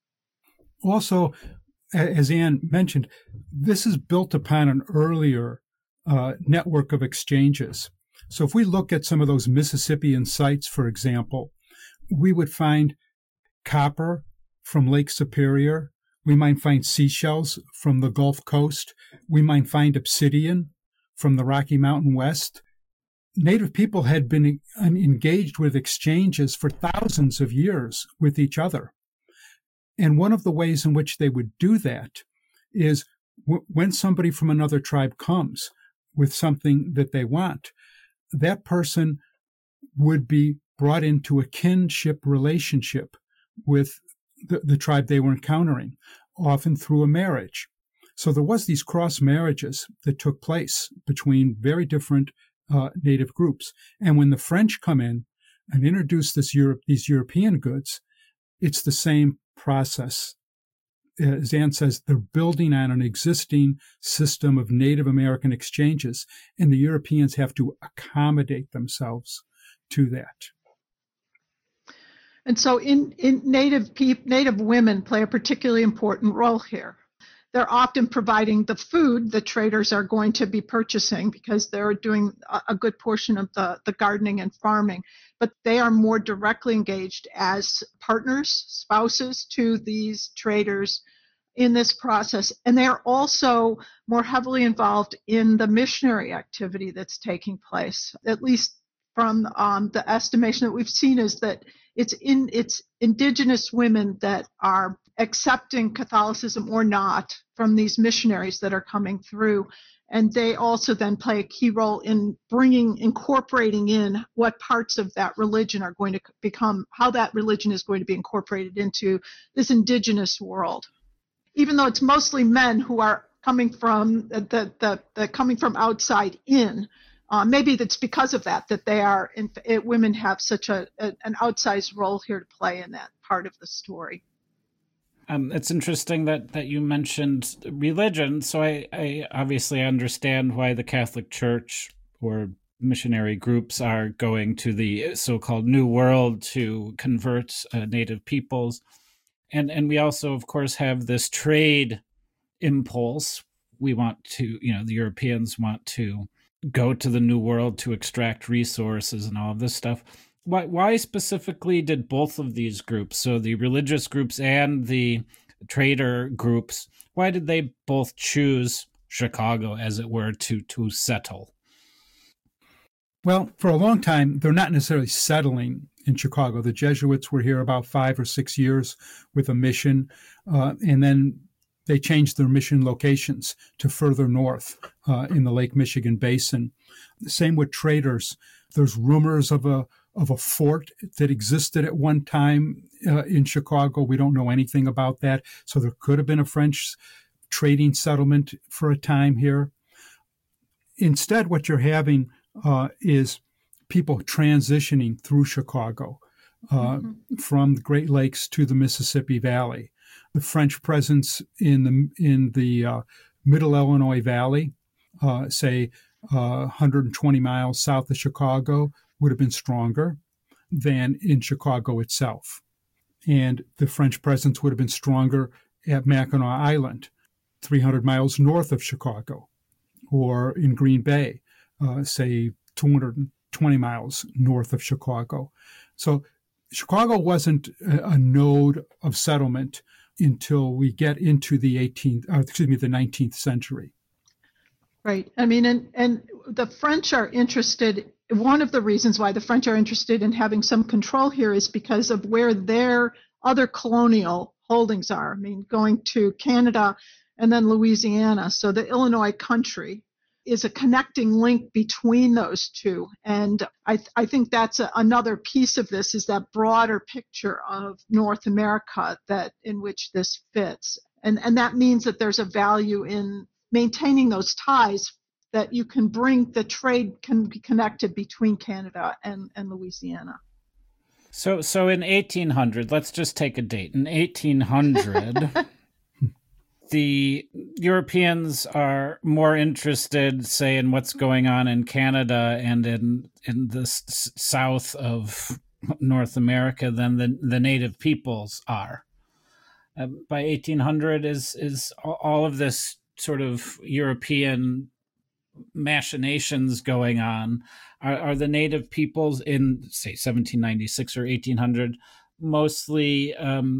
Also, as Anne mentioned, this is built upon an earlier network of exchanges. So if we look at some of those Mississippian sites, for example, we would find copper from Lake Superior. We might find seashells from the Gulf Coast. We might find obsidian from the Rocky Mountain West. Native people had been engaged with exchanges for thousands of years with each other. And one of the ways in which they would do that is when somebody from another tribe comes with something that they want, that person would be brought into a kinship relationship with the tribe they were encountering, often through a marriage. So there was these cross marriages that took place between very different Native groups. And when the French come in and introduce these European goods, it's the same process. As Anne says, they're building on an existing system of Native American exchanges, and the Europeans have to accommodate themselves to that. And so in Native women play a particularly important role here. They're often providing the food the traders are going to be purchasing, because they're doing a good portion of the gardening and farming. But they are more directly engaged as partners, spouses to these traders in this process. And they are also more heavily involved in the missionary activity that's taking place. At least from the estimation that we've seen is that it's indigenous women that are accepting Catholicism or not from these missionaries that are coming through. And they also then play a key role in incorporating in what parts of that religion are going to become, how that religion is going to be incorporated into this indigenous world. Even though it's mostly men who are coming from coming from outside in, maybe that's because of that they are women have such an outsized role here to play in that part of the story. It's interesting that you mentioned religion. So I obviously understand why the Catholic Church or missionary groups are going to the so-called New World to convert Native peoples. And we also, of course, have this trade impulse. We want to, the Europeans want to go to the New World to extract resources and all of this stuff. Why specifically did both of these groups, so the religious groups and the trader groups, why did they both choose Chicago, as it were, to settle? Well, for a long time, they're not necessarily settling in Chicago. The Jesuits were here about 5 or 6 years with a mission, and then they changed their mission locations to further north in the Lake Michigan basin. Same with traders. There's rumors of a fort that existed at one time in Chicago. We don't know anything about that. So there could have been a French trading settlement for a time here. Instead, what you're having is people transitioning through Chicago from the Great Lakes to the Mississippi Valley. The French presence in the Middle Illinois Valley, say 120 miles south of Chicago, would have been stronger than in Chicago itself. And the French presence would have been stronger at Mackinac Island, 300 miles north of Chicago, or in Green Bay, say 220 miles north of Chicago. So Chicago wasn't a node of settlement until we get into the 19th century. Right. I mean, and the French are interested. One of the reasons why the French are interested in having some control here is because of where their other colonial holdings are. I mean, going to Canada and then Louisiana. So the Illinois country is a connecting link between those two. And I think that's another piece of this, is that broader picture of North America that in which this fits. And that means that there's a value in maintaining those ties, that you can bring the trade can be connected between Canada and Louisiana. So in 1800, let's just take a date. In 1800, the Europeans are more interested, say, in what's going on in Canada and in the south of North America than the native peoples are. By 1800, is all of this sort of European machinations going on, are the native peoples in, say, 1796 or 1800 mostly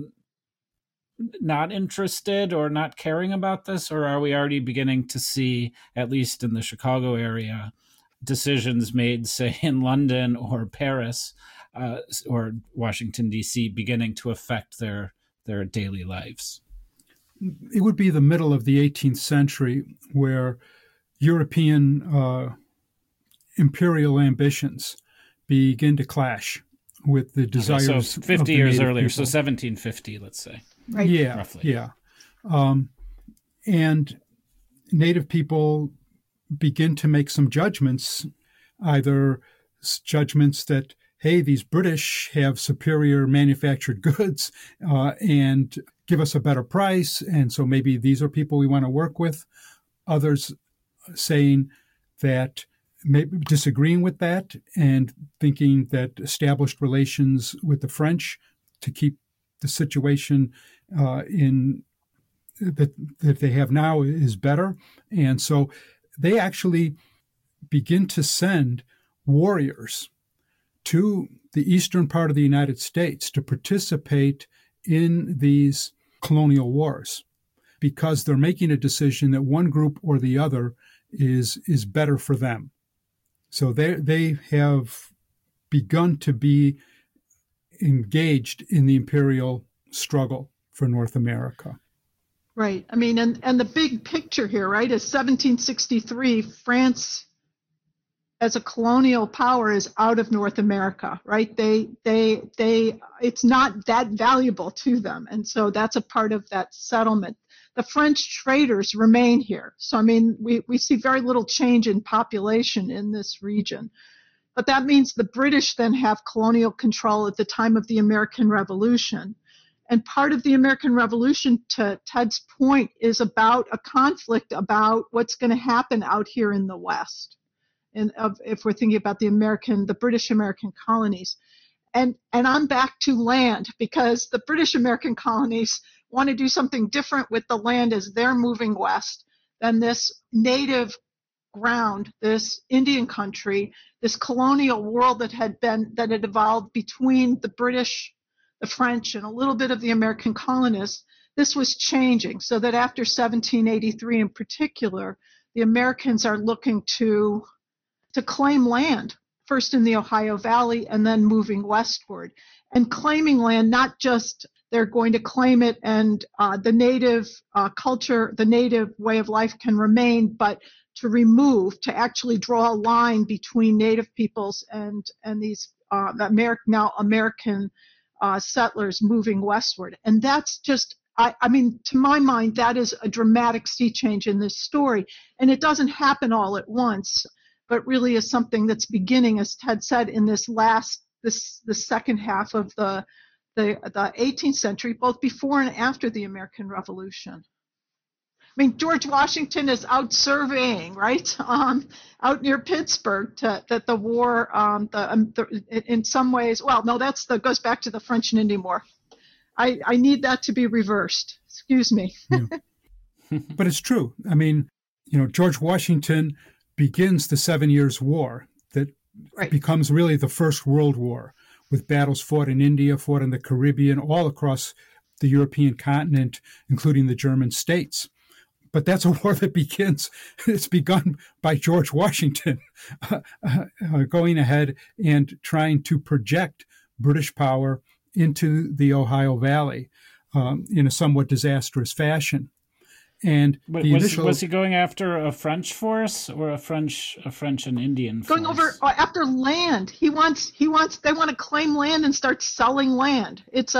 not interested or not caring about this? Or are we already beginning to see, at least in the Chicago area, decisions made, say, in London or Paris or Washington, D.C., beginning to affect their daily lives? It would be the middle of the 18th century where European imperial ambitions begin to clash with the desires of so 50 of years earlier, people. so 1750, let's say. Right. Yeah, roughly. Yeah. And native people begin to make some judgments, either judgments that, hey, these British have superior manufactured goods and give us a better price, and so maybe these are people we want to work with. Others saying that, maybe disagreeing with that and thinking that established relations with the French to keep the situation that they have now is better. And so they actually begin to send warriors to the eastern part of the United States to participate in these colonial wars, because they're making a decision that one group or the other is better for them. So they have begun to be engaged in the imperial struggle for North America. Right. I mean, and the big picture here, right, is 1763, France as a colonial power is out of North America, right? They it's not that valuable to them. And so that's a part of that settlement. The French traders remain here. So, I mean, we see very little change in population in this region. But that means the British then have colonial control at the time of the American Revolution. And part of the American Revolution, to Ted's point, is about a conflict about what's going to happen out here in the West. And if we're thinking about the British American colonies. And I'm back to land, because the British American colonies want to do something different with the land as they're moving west than this native ground, this Indian country, this colonial world that had evolved between the British, the French, and a little bit of the American colonists. This was changing, so that after 1783 in particular, the Americans are looking to claim land, first in the Ohio Valley and then moving westward. And claiming land, not just they're going to claim it and the native culture, the native way of life can remain, but to actually draw a line between native peoples and these American settlers moving westward. And that's just, I mean, to my mind, that is a dramatic sea change in this story. And it doesn't happen all at once, but really is something that's beginning, as Ted said, in the second half of the 18th century, both before and after the American Revolution. I mean, George Washington is out surveying, right, out near Pittsburgh, that the war, in some ways, well, no, goes back to the French and Indian War. I need that to be reversed. Excuse me. Yeah. But it's true. I mean, George Washington begins the 7 Years' War that Right. becomes really the First World War, with battles fought in India, fought in the Caribbean, all across the European continent, including the German states. But that's a war that it's begun by George Washington going ahead and trying to project British power into the Ohio Valley in a somewhat disastrous fashion. And was he going after a French force or a French and Indian force? Going over after land. They want to claim land and start selling land. He's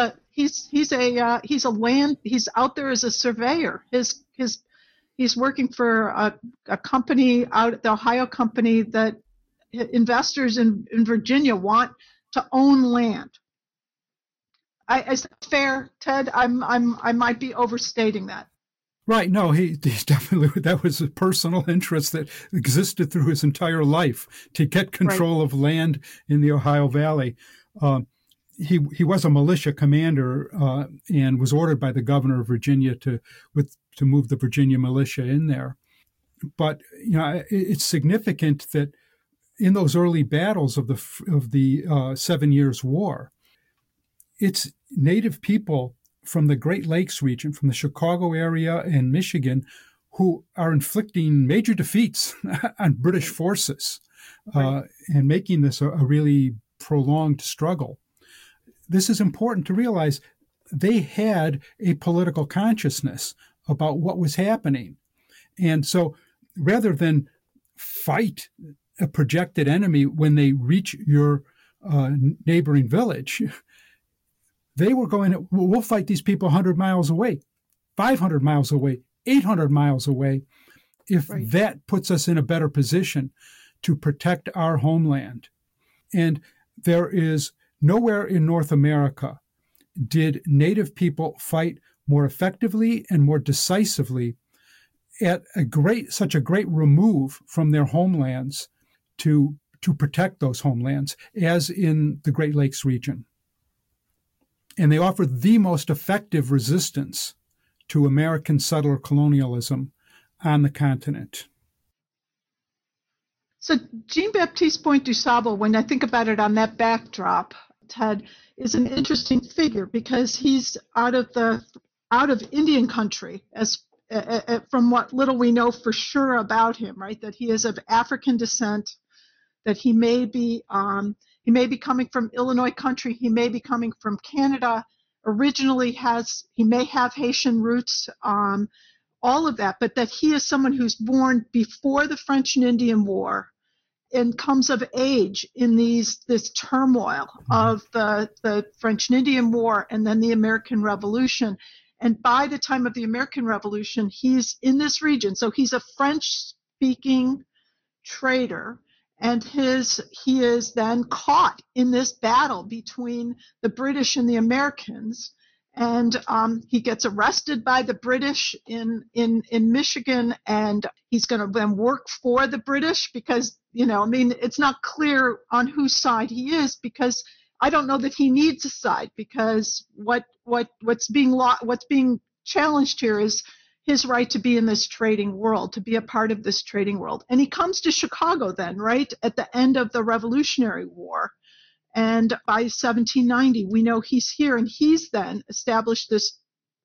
out there as a surveyor. He's working for a company out, the Ohio company, that investors in Virginia want to own land. Is that fair, Ted? I might be overstating that. Right. No, he's definitely, that was a personal interest that existed through his entire life, to get control of land in the Ohio Valley. He was a militia commander and was ordered by the governor of Virginia to move the Virginia militia in there. But it's significant that in those early battles of the 7 Years' War, it's Native people from the Great Lakes region, from the Chicago area and Michigan, who are inflicting major defeats on British forces and making this a really prolonged struggle. This is important to realize. They had a political consciousness about what was happening. And so rather than fight a projected enemy when they reach your neighboring village, they were going, we'll fight these people 100 miles away, 500 miles away, 800 miles away, if that puts us in a better position to protect our homeland. And there is nowhere in North America did Native people fight more effectively and more decisively at such a great remove from their homelands to protect those homelands as in the Great Lakes region. And they offered the most effective resistance to American settler colonialism on the continent. So Jean-Baptiste Point du Sable, when I think about it on that backdrop, Ted, is an interesting figure because he's out of Indian country, as from what little we know for sure about him, right? That he is of African descent, that he may be coming from Illinois country, he may be coming from Canada. Originally, he may have Haitian roots, all of that, but that he is someone who's born before the French and Indian War and comes of age in this turmoil of the French and Indian War and then the American Revolution. And by the time of the American Revolution, he's in this region. So he's a French-speaking trader, and he is then caught in this battle between the British and the Americans. And he gets arrested by the British in Michigan, and he's going to then work for the British because, it's not clear on whose side he is, because I don't know that he needs a side, because what's being challenged here is his right to be in this trading world, to be a part of this trading world. And he comes to Chicago then, right, at the end of the Revolutionary War. And by 1790, we know he's here, and he's then established this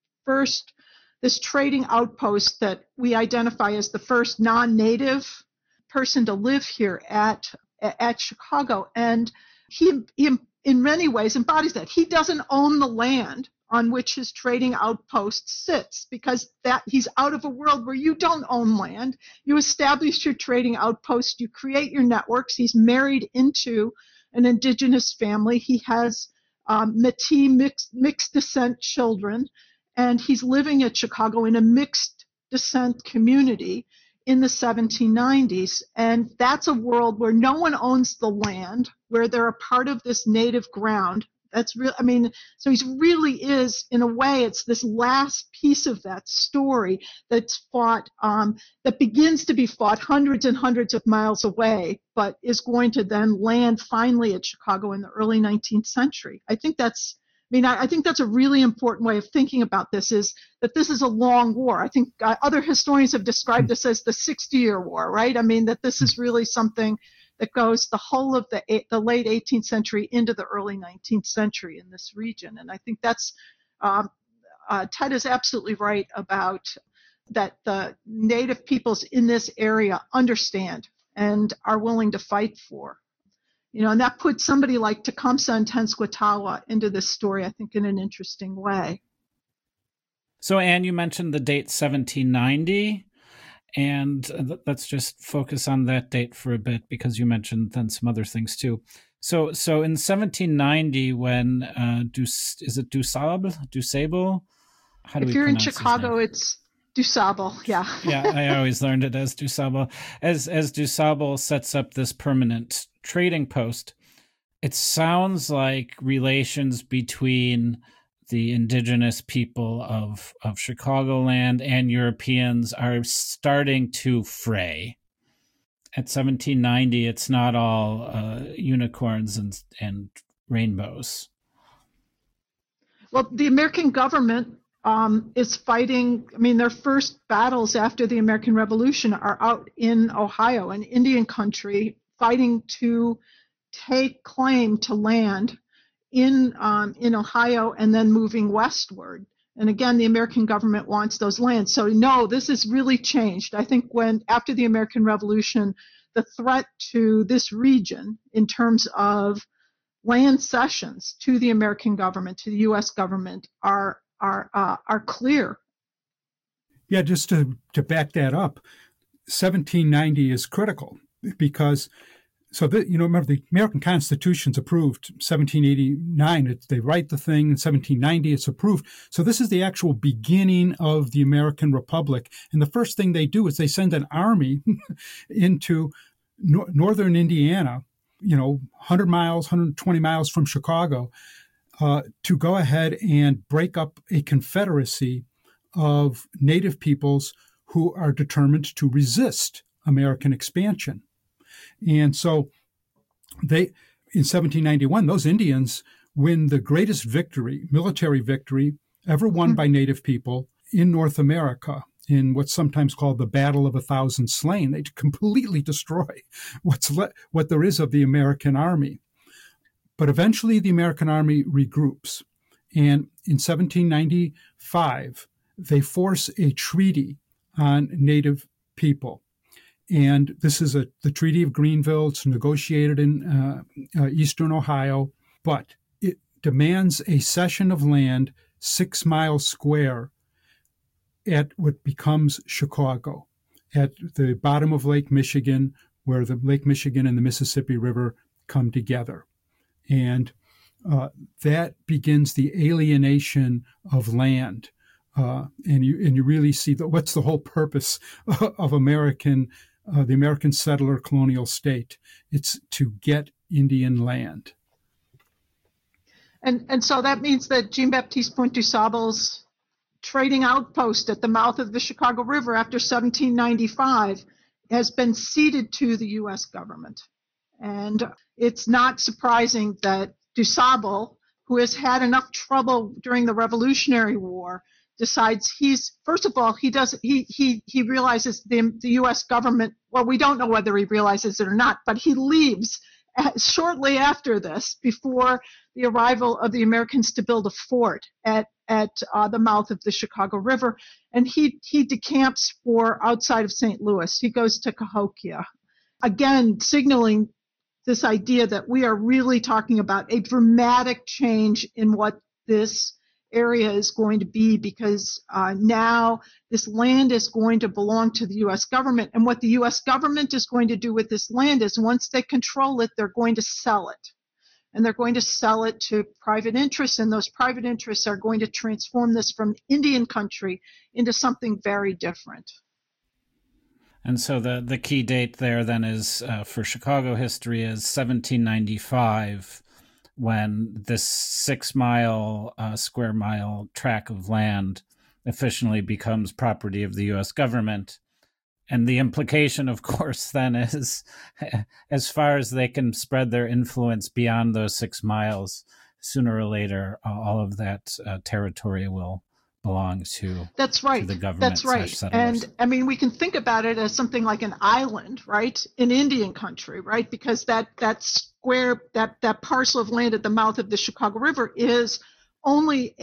trading outpost that we identify as the first non-native person to live here at Chicago. And he in many ways embodies that. He doesn't own the land on which his trading outpost sits, because he's out of a world where you don't own land. You establish your trading outpost, you create your networks. He's married into an indigenous family. He has Métis mixed descent children, and he's living at Chicago in a mixed descent community in the 1790s. And that's a world where no one owns the land, where they're a part of this native ground. That's real. So he really is, in a way, it's this last piece of that story that's fought, that begins to be fought hundreds and hundreds of miles away, but is going to then land finally at Chicago in the early 19th century. I think that's mean, I think that's a really important way of thinking about this, is that this is a long war. I think other historians have described this as the 60-year war, right? I mean, that this is really something that goes the whole of the late 18th century into the early 19th century in this region. And I think that's, Ted is absolutely right about that the native peoples in this area understand and are willing to fight for. And that puts somebody like Tecumseh and Tenskwatawa into this story, I think, in an interesting way. So, Anne, you mentioned the date 1790, and let's just focus on that date for a bit, because you mentioned then some other things too. So in 1790, when is it DuSable? How do if we you're in pronounce Chicago, it's DuSable. Yeah. Yeah, I always learned it as DuSable. As DuSable sets up this permanent trading post, it sounds like relations between the indigenous people of Chicagoland and Europeans are starting to fray. At 1790, it's not all unicorns and rainbows. Well, the American government is fighting. I mean, their first battles after the American Revolution are out in Ohio, an Indian country, fighting to take claim to land in Ohio and then moving westward. And again, the American government wants those lands. So no, this has really changed. I think after the American Revolution, the threat to this region in terms of land cessions to the American government, to the U.S. government, are clear. Yeah, just to back that up, 1790 is critical because, remember the American Constitution's approved 1789. They write the thing in 1790. It's approved. So this is the actual beginning of the American Republic. And the first thing they do is they send an army into northern Indiana, 100 miles, 120 miles from Chicago, to go ahead and break up a confederacy of native peoples who are determined to resist American expansion. And so in 1791, those Indians win the greatest military victory ever won by native people in North America, in what's sometimes called the Battle of 1,000 Slain. They completely destroy what there is of the American army. But eventually the American army regroups. And in 1795, they force a treaty on native people. And this is the Treaty of Greenville. It's negotiated in eastern Ohio, but it demands a cession of land 6 miles square at what becomes Chicago, at the bottom of Lake Michigan, where the Lake Michigan and the Mississippi River come together. And that begins the alienation of land. And you really see what's the whole purpose of the American settler colonial state. It's to get Indian land. And so that means that Jean-Baptiste Point DuSable's trading outpost at the mouth of the Chicago River after 1795 has been ceded to the U.S. government. And it's not surprising that DuSable, who has had enough trouble during the Revolutionary War, decides he realizes the U.S. government, well, we don't know whether he realizes it or not, but he leaves shortly after this, before the arrival of the Americans to build a fort at the mouth of the Chicago River, and he decamps for outside of St. Louis. He goes to Cahokia, again signaling this idea that we are really talking about a dramatic change in what this area is going to be, because now this land is going to belong to the U.S. government. And what the U.S. government is going to do with this land is, once they control it, they're going to sell it. And they're going to sell it to private interests, and those private interests are going to transform this from Indian country into something very different. And so the key date there then is, for Chicago history, is 1795, when this 6 mile square mile tract of land officially becomes property of the U.S. government. And the implication, of course, then is, as far as they can spread their influence beyond those 6 miles, sooner or later, all of that territory will belong to, that's right. to the government. That's right. And I mean, we can think about it as something like an island, right, in Indian country, right, because that square, that parcel of land at the mouth of the Chicago River is only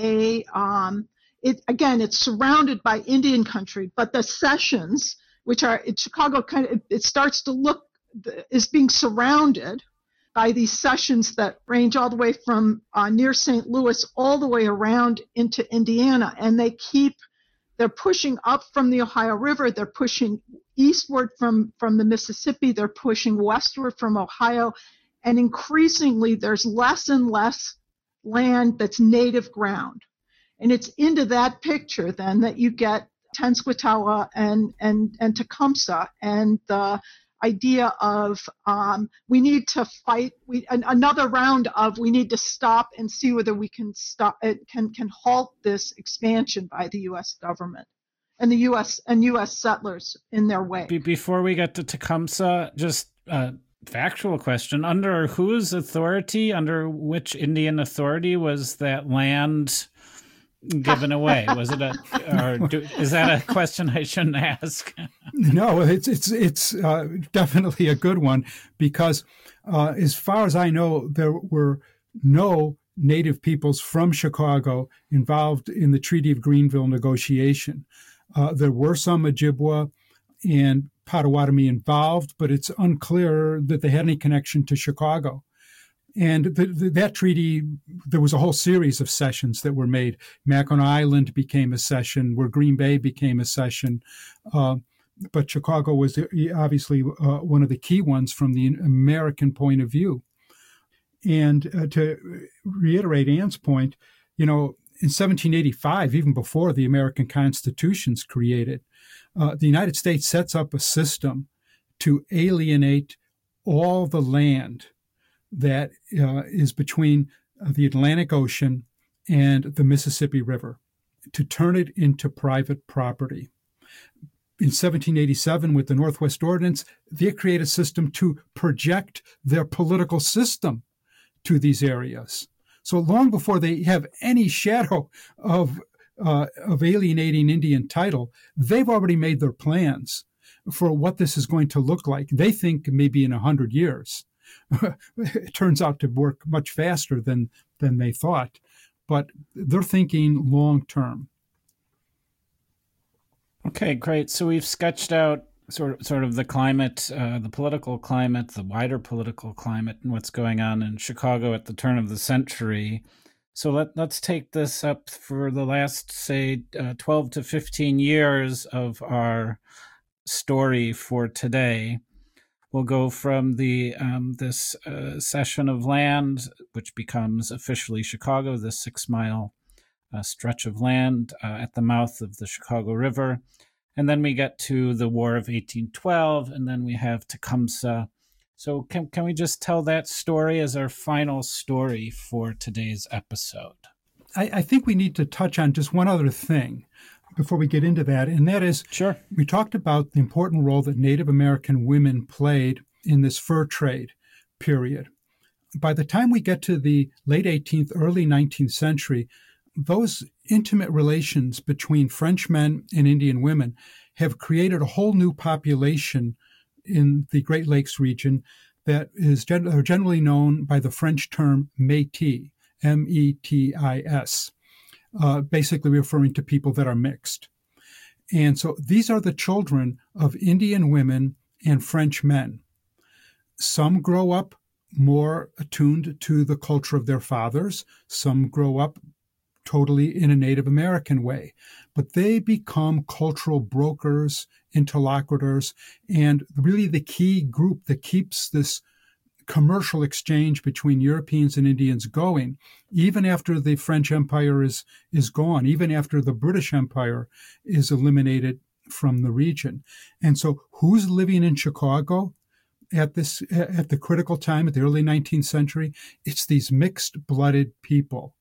it's surrounded by Indian country, but the cessions, which are in Chicago, it starts to look is being surrounded by these cessions that range all the way from near St. Louis all the way around into Indiana, and they're pushing up from the Ohio River, they're pushing eastward from the Mississippi, they're pushing westward from Ohio, and increasingly there's less and less land that's native ground. And it's into that picture then that you get Tenskwatawa and Tecumseh, and the idea of we need to fight. Another round of we need to stop and see whether we can stop it, can halt this expansion by the U.S. government and the U.S. settlers in their way. Before we get to Tecumseh, just a factual question: under whose authority, under which Indian authority was that land given away? Was it is that a question I shouldn't ask? No, it's definitely a good one, because as far as I know, there were no Native peoples from Chicago involved in the Treaty of Greenville negotiation. There were some Ojibwa and Potawatomi involved, but it's unclear that they had any connection to Chicago. And that treaty, there was a whole series of cessions that were made. Mackinac Island became a cession, where Green Bay became a cession. But Chicago was obviously one of the key ones from the American point of view. And to reiterate Ann's point, in 1785, even before the American Constitution's created, the United States sets up a system to alienate all the land that is between the Atlantic Ocean and the Mississippi River, to turn it into private property. In 1787, with the Northwest Ordinance, they create a system to project their political system to these areas. So long before they have any shadow of alienating Indian title, they've already made their plans for what this is going to look like. They think maybe in 100 years. It turns out to work much faster than they thought, but they're thinking long term. Okay, great. So we've sketched out sort of the climate, the political climate, the wider political climate, and what's going on in Chicago at the turn of the century. So let's take this up for the last, say, 12 to 15 years of our story for today. We'll go from this cession of land, which becomes officially Chicago, this 6-mile stretch of land at the mouth of the Chicago River. And then we get to the War of 1812, and then we have Tecumseh. So can we just tell that story as our final story for today's episode? I think we need to touch on just one other thing before we get into that, and that is, sure, we talked about the important role that Native American women played in this fur trade period. By the time we get to the late 18th, early 19th century, those intimate relations between French men and Indian women have created a whole new population in the Great Lakes region that is generally known by the French term Métis, M-E-T-I-S. Basically referring to people that are mixed. And so these are the children of Indian women and French men. Some grow up more attuned to the culture of their fathers. Some grow up totally in a Native American way. But they become cultural brokers, interlocutors, and really the key group that keeps this commercial exchange between Europeans and Indians going, even after the French Empire is gone, even after the British Empire is eliminated from the region. And so who's living in Chicago at the critical time, at the early 19th century? It's these mixed-blooded people.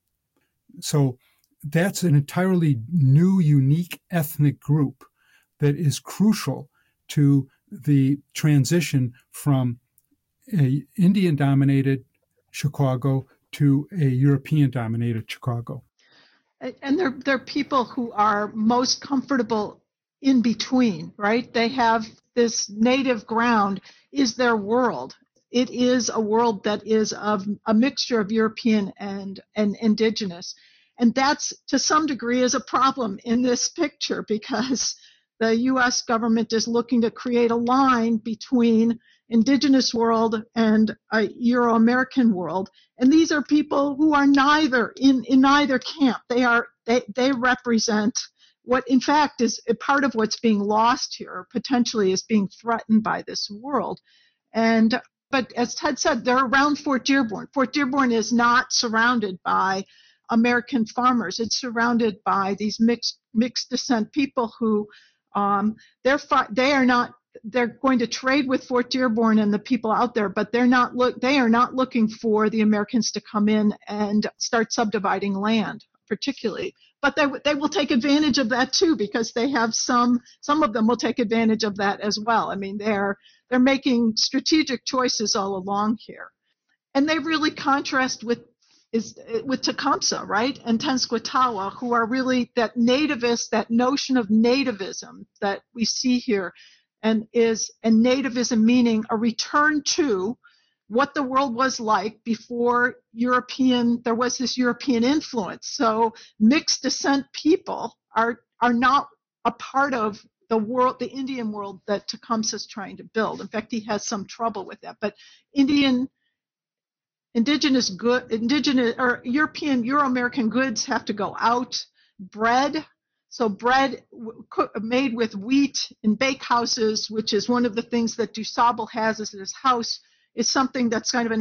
So that's an entirely new, unique ethnic group that is crucial to the transition from a Indian-dominated Chicago to a European-dominated Chicago. And they're people who are most comfortable in between, right? They have this native ground is their world. It is a world that is of a mixture of European and indigenous. And that's, to some degree, is a problem in this picture, because the U.S. government is looking to create a line between indigenous world and a Euro-American world. And these are people who are neither in neither camp. They represent what, in fact, is a part of what's being lost here, or potentially is being threatened by this world. But as Ted said, they're around Fort Dearborn. Fort Dearborn is not surrounded by American farmers. It's surrounded by these mixed descent people who they're going to trade with Fort Dearborn and the people out there, but they are not looking for the Americans to come in and start subdividing land, particularly. But they will take advantage of that too, because they have some of them will take advantage of that as well. I mean, they're making strategic choices all along here, and they really contrast with Tecumseh, right, and Tenskwatawa, who are really that nativist, that notion of nativism that we see here, and nativism meaning a return to what the world was like before there was this European influence. So mixed descent people are not a part of the world, the Indian world that Tecumseh is trying to build. In fact, he has some trouble with that. But indigenous or European, Euro-American goods have to go out. Bread made with wheat in bakehouses, which is one of the things that DuSable has as his house, is something that's kind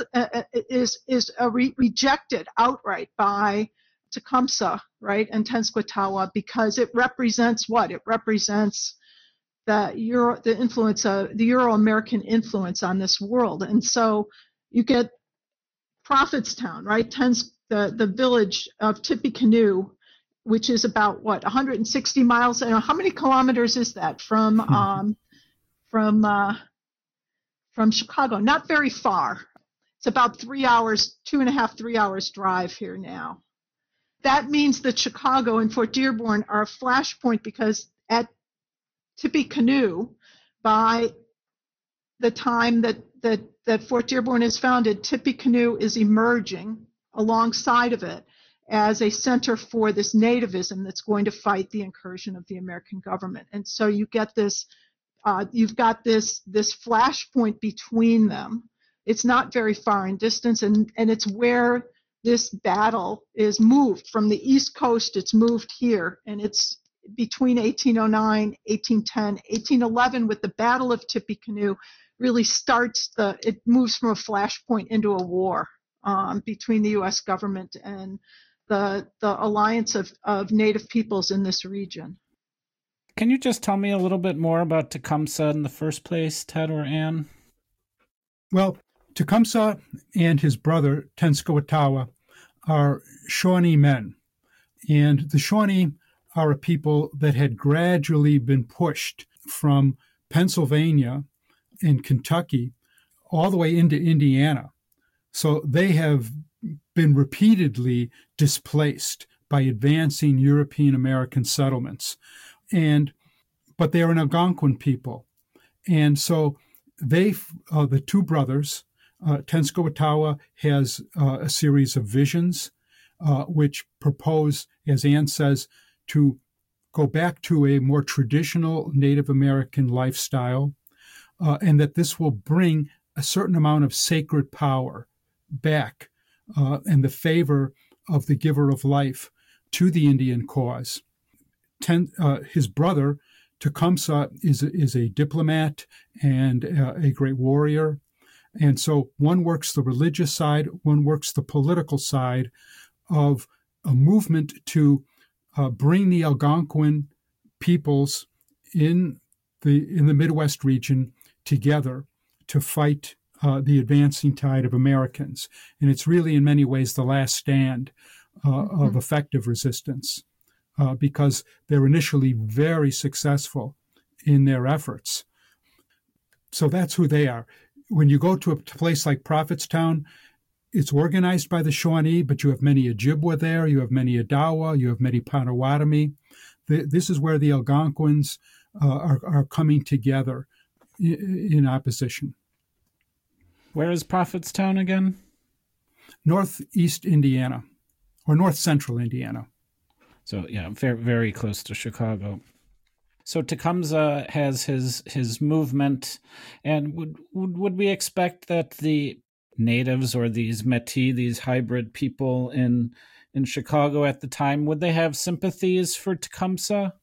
of rejected outright by Tecumseh, right, and Tenskwatawa, because it represents what? It represents the Euro-American influence on this world. And so you get Prophetstown, right, the village of Tippecanoe, which is about 160 miles. How many kilometers is that from Chicago? Not very far. It's about 3 hours, 3 hours drive here now. That means that Chicago and Fort Dearborn are a flashpoint, because at Tippecanoe, by the time that Fort Dearborn is founded, Tippecanoe is emerging alongside of it as a center for this nativism that's going to fight the incursion of the American government. And so you get this, you've got this flashpoint between them. It's not very far in distance, and it's where this battle is moved from the East Coast. It's moved here, and it's between 1809, 1810, 1811 with the Battle of Tippecanoe really it moves from a flashpoint into a war between the U.S. government and the alliance of Native peoples in this region. Can you just tell me a little bit more about Tecumseh in the first place, Ted or Anne? Well, Tecumseh and his brother, Tenskwatawa, are Shawnee men. And the Shawnee are a people that had gradually been pushed from Pennsylvania and Kentucky all the way into Indiana. So they have been repeatedly displaced by advancing European American settlements. But they are an Algonquin people. And so the two brothers, Tenskwatawa has a series of visions which propose, as Anne says, to go back to a more traditional Native American lifestyle, and that this will bring a certain amount of sacred power back and the favor of the giver of life to the Indian cause. His brother, Tecumseh, is a diplomat and a great warrior. And so one works the religious side, one works the political side of a movement to bring the Algonquin peoples in the Midwest region together to fight the advancing tide of Americans. And it's really, in many ways, the last stand of effective resistance because they're initially very successful in their efforts. So that's who they are. When you go to a place like Prophetstown, It's organized by the Shawnee, but you have many Ojibwa there, you have many Odawa, you have many Potawatomi. This is where the Algonquins are coming together in opposition. Where is Prophetstown again? Northeast Indiana, or north central Indiana. So, yeah, very, very close to Chicago. So Tecumseh has his movement, and would we expect that the natives or these Métis, these hybrid people in Chicago at the time, would they have sympathies for Tecumseh?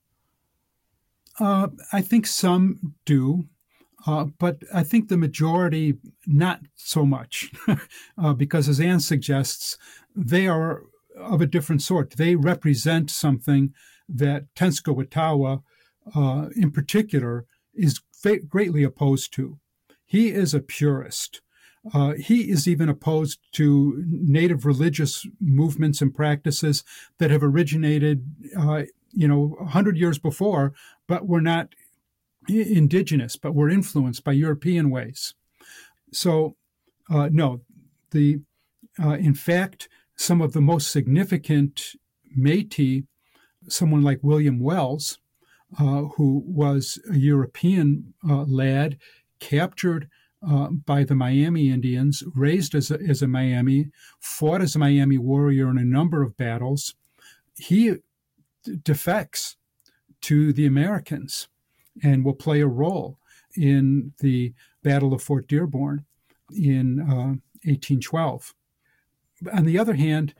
I think some do, but I think the majority not so much, because as Anne suggests, they are of a different sort. They represent something that Tenskwatawa, in particular, is greatly opposed to. He is a purist. He is even opposed to native religious movements and practices that have originated, 100 years before, but were not indigenous, but were influenced by European ways. So, no, in fact, some of the most significant Métis, someone like William Wells, who was a European lad, captured by the Miami Indians, raised as a Miami, fought as a Miami warrior in a number of battles. He defects to the Americans and will play a role in the Battle of Fort Dearborn in 1812. On the other hand,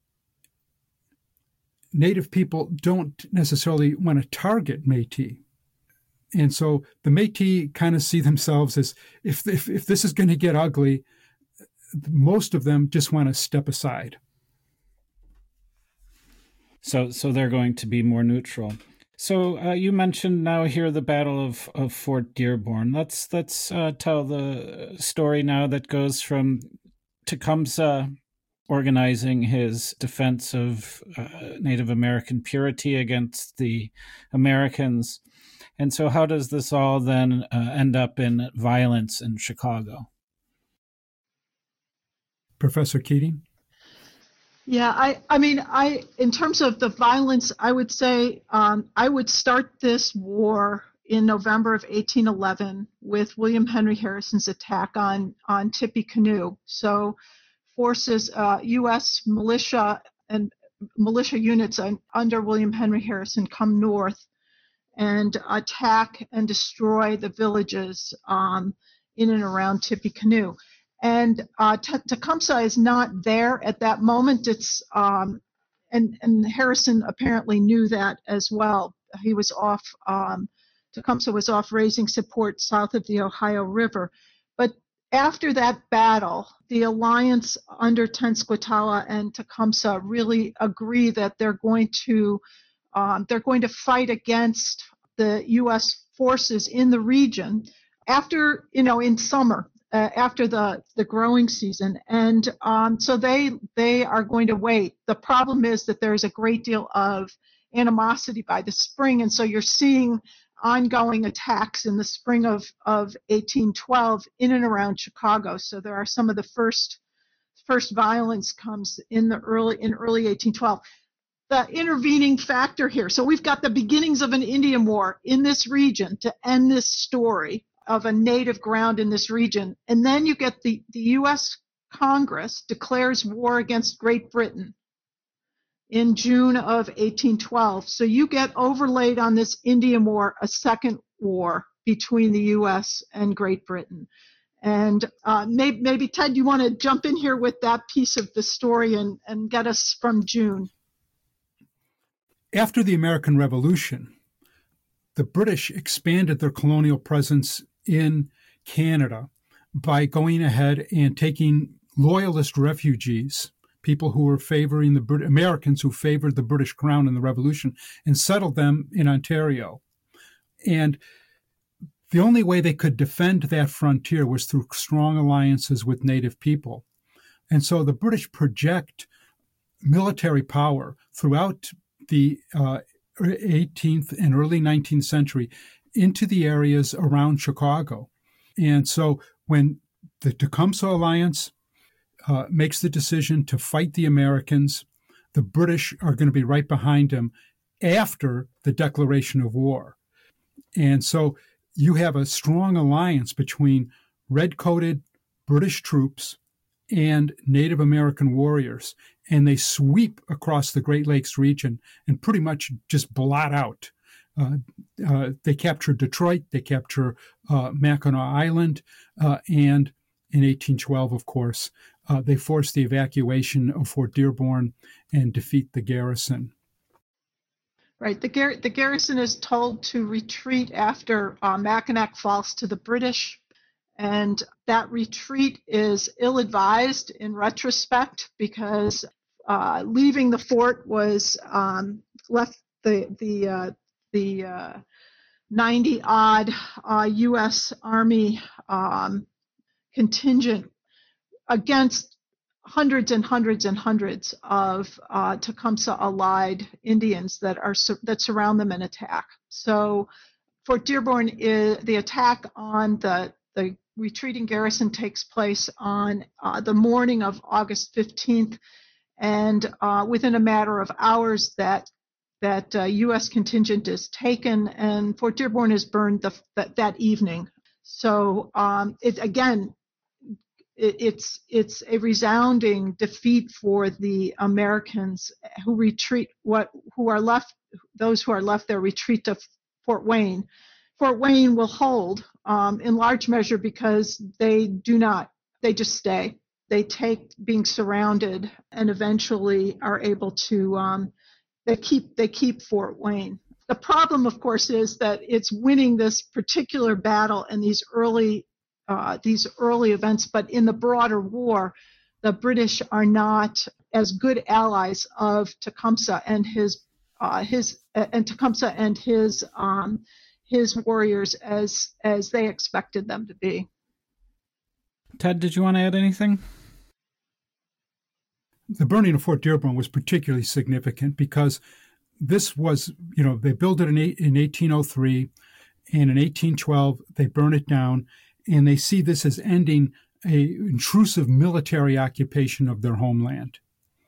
Native people don't necessarily want to target Métis. And so the Métis kind of see themselves as, if this is going to get ugly, most of them just want to step aside. So they're going to be more neutral. So you mentioned now here the Battle of Fort Dearborn. Let's tell the story now that goes from Tecumseh organizing his defense of Native American purity against the Americans. And so how does this all then end up in violence in Chicago? Professor Keating? Yeah, I in terms of the violence, I would say I would start this war in November of 1811 with William Henry Harrison's attack on Tippecanoe. So forces, U.S. militia and militia units under William Henry Harrison come north and attack and destroy the villages in and around Tippecanoe. And Tecumseh is not there at that moment. It's and Harrison apparently knew that as well. He was off. Tecumseh was off raising support south of the Ohio River. But after that battle, the alliance under Tenskwatawa and Tecumseh really agree that they're going to fight against the U.S. forces in the region after, in summer, after the growing season. And so they are going to wait. The problem is that there's a great deal of animosity by the spring. And so you're seeing ongoing attacks in the spring of 1812 in and around Chicago. So there are some of the first violence comes in early 1812. The intervening factor here. So we've got the beginnings of an Indian war in this region to end this story of a native ground in this region. And then you get the U.S. Congress declares war against Great Britain in June of 1812. So you get overlaid on this Indian War a second war between the U.S. and Great Britain. And maybe, Ted, you want to jump in here with that piece of the story and get us from June. After the American Revolution, the British expanded their colonial presence in Canada by going ahead and taking loyalist refugees, people who were favoring Americans who favored the British Crown in the Revolution, and settled them in Ontario. And the only way they could defend that frontier was through strong alliances with Native people. And so the British project military power throughout the 18th and early 19th century into the areas around Chicago. And so when the Tecumseh Alliance makes the decision to fight the Americans. The British are going to be right behind him after the declaration of war. And so you have a strong alliance between red-coated British troops and Native American warriors, and they sweep across the Great Lakes region and pretty much just blot out. They capture Detroit, they capture Mackinac Island, and in 1812, of course, they force the evacuation of Fort Dearborn and defeat the garrison. Right. The garrison is told to retreat after Mackinac falls to the British, and that retreat is ill-advised in retrospect because leaving the fort was left the 90-odd U.S. Army contingent against hundreds and hundreds and hundreds of Tecumseh allied Indians that surround them and attack. So Fort Dearborn the attack on the retreating garrison takes place on the morning of August 15th, and within a matter of hours that U.S. contingent is taken, and Fort Dearborn is burned that evening. So it's a resounding defeat for the Americans who retreat. Those who are left there retreat to Fort Wayne. Fort Wayne will hold in large measure because they just stay. They take being surrounded and eventually are able to. They keep Fort Wayne. The problem, of course, is that it's winning this particular battle and these early events, but in the broader war, the British are not as good allies of Tecumseh and his warriors as they expected them to be. Ted, did you want to add anything? The burning of Fort Dearborn was particularly significant because this was, they built it in 1803, and in 1812 they burn it down, and they see this as ending an intrusive military occupation of their homeland.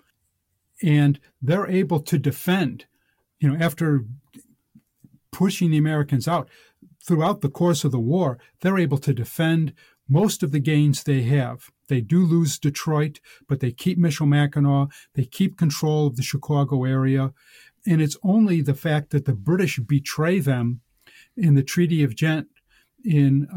And they're able to defend, after pushing the Americans out throughout the course of the war, they're able to defend most of the gains they have. They do lose Detroit, but they keep Michilimackinac, they keep control of the Chicago area, and it's only the fact that the British betray them in the Treaty of Ghent in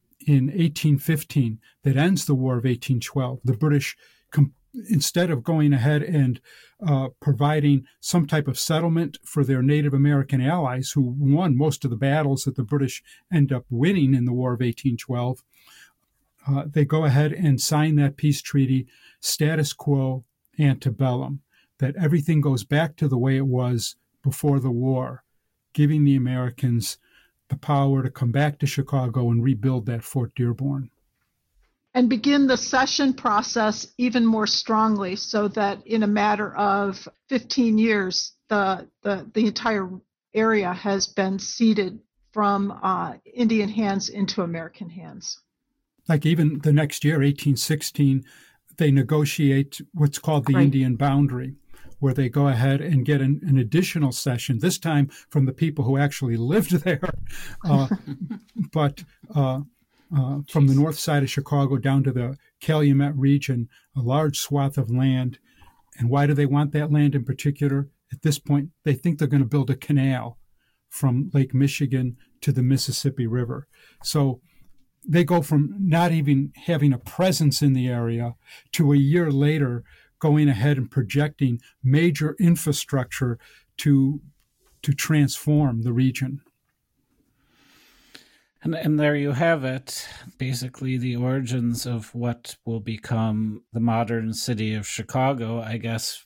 1815 that ends the War of 1812. The British, instead of going ahead and providing some type of settlement for their Native American allies who won most of the battles that the British end up winning in the War of 1812, they go ahead and sign that peace treaty, status quo antebellum, that everything goes back to the way it was before the war, giving the Americans the power to come back to Chicago and rebuild that Fort Dearborn. And begin the cession process even more strongly, so that in a matter of 15 years, the entire area has been ceded from Indian hands into American hands. Like even the next year, 1816, they negotiate what's called the Indian boundary, where they go ahead and get an additional cession, this time from the people who actually lived there, but from the north side of Chicago down to the Calumet region, a large swath of land. And why do they want that land in particular? At this point, they think they're going to build a canal from Lake Michigan to the Mississippi River. So they go from not even having a presence in the area to a year later going ahead and projecting major infrastructure to transform the region. And there you have it, basically the origins of what will become the modern city of Chicago. I guess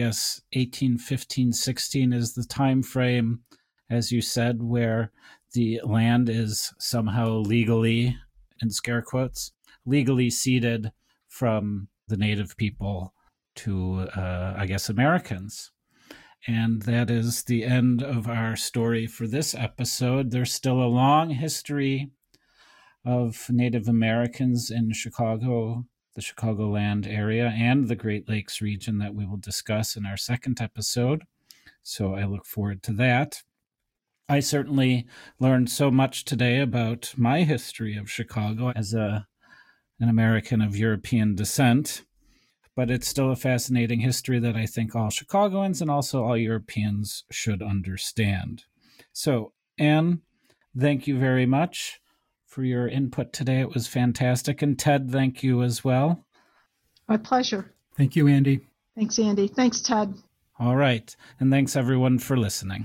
1815-16 is the time frame, as you said, where the land is somehow legally, in scare quotes, legally ceded from the native people to, Americans. And that is the end of our story for this episode. There's still a long history of Native Americans in Chicago the Chicagoland area and the Great Lakes region that we will discuss in our second episode. So I look forward to that. I certainly learned so much today about my history of Chicago as an American of European descent, but it's still a fascinating history that I think all Chicagoans and also all Europeans should understand. So, Anne, thank you very much for your input today. It was fantastic. And Ted, thank you as well. My pleasure. Thank you, Andy. Thanks, Andy. Thanks, Ted. All right. And thanks, everyone, for listening.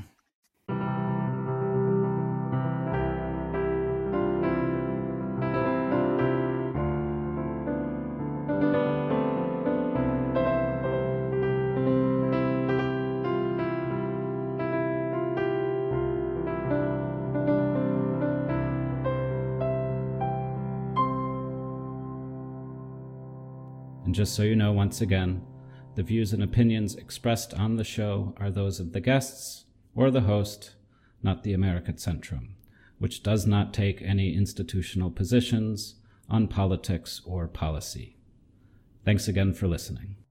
And just so you know, once again, the views and opinions expressed on the show are those of the guests or the host, not the American Centrum, which does not take any institutional positions on politics or policy. Thanks again for listening.